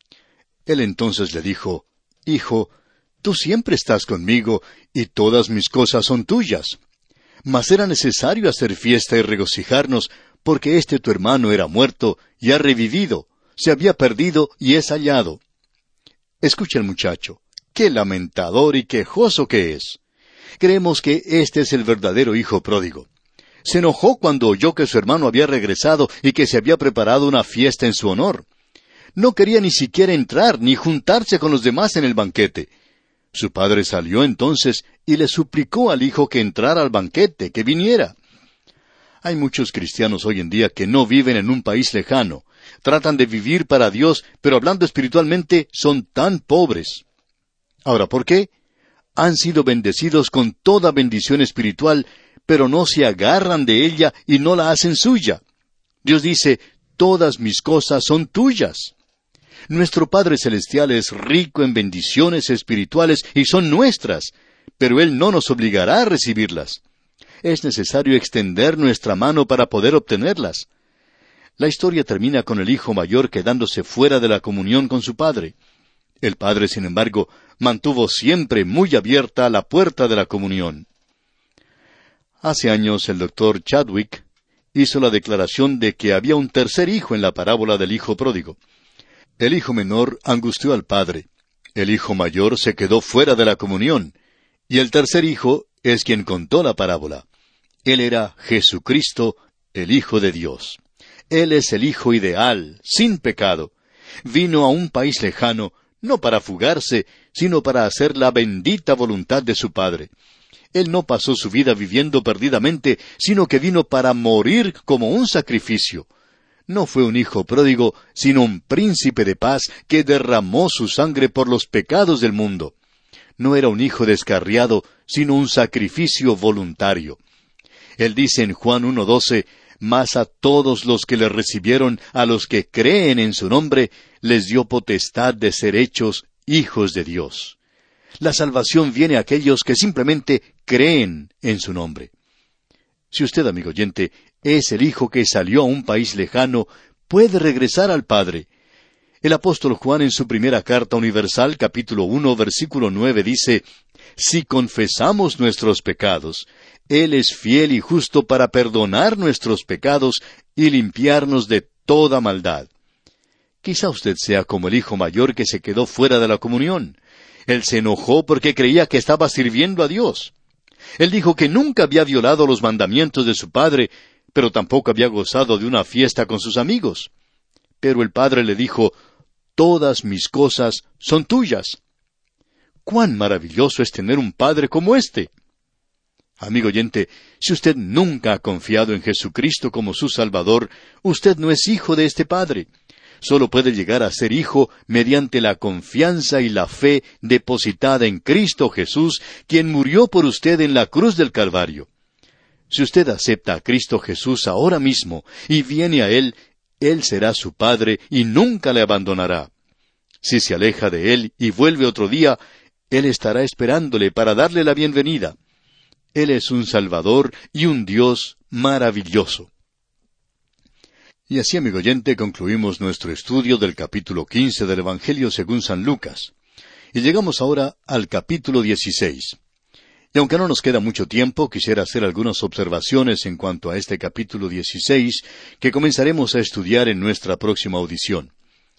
Él entonces le dijo, «Hijo, tú siempre estás conmigo, y todas mis cosas son tuyas. Mas era necesario hacer fiesta y regocijarnos, porque este tu hermano era muerto, y ha revivido, se había perdido, y es hallado». Escucha el muchacho, qué lamentador y quejoso que es. Creemos que este es el verdadero hijo pródigo. Se enojó cuando oyó que su hermano había regresado y que se había preparado una fiesta en su honor. No quería ni siquiera entrar ni juntarse con los demás en el banquete. Su padre salió entonces y le suplicó al hijo que entrara al banquete, que viniera. Hay muchos cristianos hoy en día que no viven en un país lejano. Tratan de vivir para Dios, pero hablando espiritualmente son tan pobres. Ahora, ¿por qué? Han sido bendecidos con toda bendición espiritual, pero no se agarran de ella y no la hacen suya. Dios dice, «Todas mis cosas son tuyas». Nuestro Padre Celestial es rico en bendiciones espirituales y son nuestras, pero Él no nos obligará a recibirlas. Es necesario extender nuestra mano para poder obtenerlas. La historia termina con el hijo mayor quedándose fuera de la comunión con su padre. El padre, sin embargo, mantuvo siempre muy abierta la puerta de la comunión. Hace años el doctor Chadwick hizo la declaración de que había un tercer hijo en la parábola del hijo pródigo. El hijo menor angustió al padre. El hijo mayor se quedó fuera de la comunión. Y el tercer hijo es quien contó la parábola. Él era Jesucristo, el Hijo de Dios. Él es el Hijo ideal, sin pecado. Vino a un país lejano, no para fugarse, sino para hacer la bendita voluntad de su Padre. Él no pasó su vida viviendo perdidamente, sino que vino para morir como un sacrificio. No fue un hijo pródigo, sino un príncipe de paz que derramó su sangre por los pecados del mundo. No era un hijo descarriado, sino un sacrificio voluntario. Él dice en Juan 1:12, «Mas a todos los que le recibieron, a los que creen en su nombre, les dio potestad de ser hechos hijos de Dios». La salvación viene a aquellos que simplemente creen en su nombre. Si usted, amigo oyente, es el hijo que salió a un país lejano, puede regresar al Padre. El apóstol Juan en su primera carta universal, capítulo 1, versículo 9, dice, «Si confesamos nuestros pecados, Él es fiel y justo para perdonar nuestros pecados y limpiarnos de toda maldad». Quizá usted sea como el hijo mayor que se quedó fuera de la comunión. Él se enojó porque creía que estaba sirviendo a Dios. Él dijo que nunca había violado los mandamientos de su padre, pero tampoco había gozado de una fiesta con sus amigos. Pero el padre le dijo, «Todas mis cosas son tuyas». ¡Cuán maravilloso es tener un padre como este! Amigo oyente, si usted nunca ha confiado en Jesucristo como su Salvador, usted no es hijo de este Padre. Solo puede llegar a ser hijo mediante la confianza y la fe depositada en Cristo Jesús, quien murió por usted en la cruz del Calvario. Si usted acepta a Cristo Jesús ahora mismo y viene a Él, Él será su Padre y nunca le abandonará. Si se aleja de Él y vuelve otro día, Él estará esperándole para darle la bienvenida. Él es un Salvador y un Dios maravilloso. Y así, amigo oyente, concluimos nuestro estudio del capítulo 15 del Evangelio según San Lucas. Y llegamos ahora al capítulo 16. Y aunque no nos queda mucho tiempo, quisiera hacer algunas observaciones en cuanto a este capítulo 16, que comenzaremos a estudiar en nuestra próxima audición.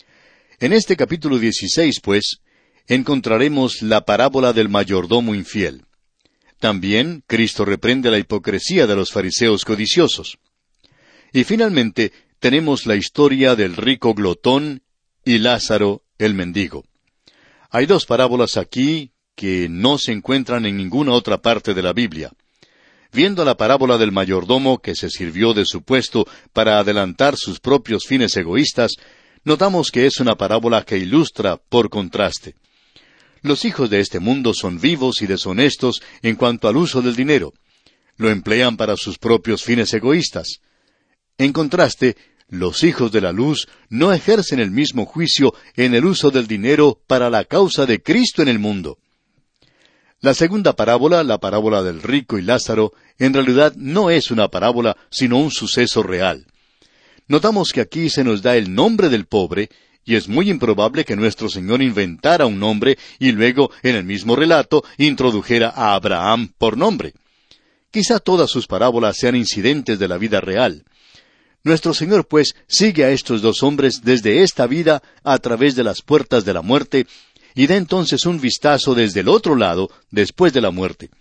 En este capítulo 16, pues, encontraremos la parábola del mayordomo infiel. También Cristo reprende la hipocresía de los fariseos codiciosos. Y finalmente, tenemos la historia del rico glotón y Lázaro, el mendigo. Hay dos parábolas aquí que no se encuentran en ninguna otra parte de la Biblia. Viendo la parábola del mayordomo que se sirvió de su puesto para adelantar sus propios fines egoístas, notamos que es una parábola que ilustra por contraste. Los hijos de este mundo son vivos y deshonestos en cuanto al uso del dinero. Lo emplean para sus propios fines egoístas. En contraste, los hijos de la luz no ejercen el mismo juicio en el uso del dinero para la causa de Cristo en el mundo. La segunda parábola, la parábola del rico y Lázaro, en realidad no es una parábola, sino un suceso real. Notamos que aquí se nos da el nombre del pobre, y es muy improbable que nuestro Señor inventara un nombre y luego, en el mismo relato, introdujera a Abraham por nombre. Quizá todas sus parábolas sean incidentes de la vida real. Nuestro Señor, pues, sigue a estos dos hombres desde esta vida a través de las puertas de la muerte, y da entonces un vistazo desde el otro lado, después de la muerte.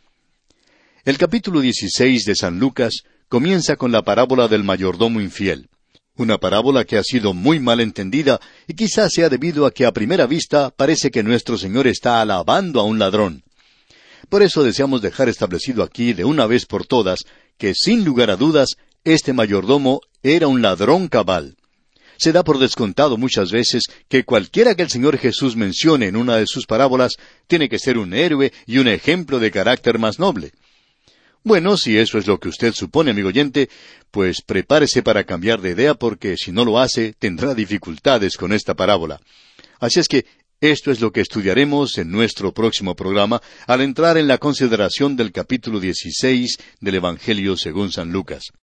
El capítulo 16 de San Lucas comienza con la parábola del mayordomo infiel. Una parábola que ha sido muy mal entendida, y quizás sea debido a que a primera vista parece que nuestro Señor está alabando a un ladrón. Por eso deseamos dejar establecido aquí de una vez por todas que, sin lugar a dudas, este mayordomo era un ladrón cabal. Se da por descontado muchas veces que cualquiera que el Señor Jesús mencione en una de sus parábolas tiene que ser un héroe y un ejemplo de carácter más noble. Bueno, si eso es lo que usted supone, amigo oyente, pues prepárese para cambiar de idea porque si no lo hace, tendrá dificultades con esta parábola. Así es que esto es lo que estudiaremos en nuestro próximo programa al entrar en la consideración del capítulo 16 del Evangelio según San Lucas.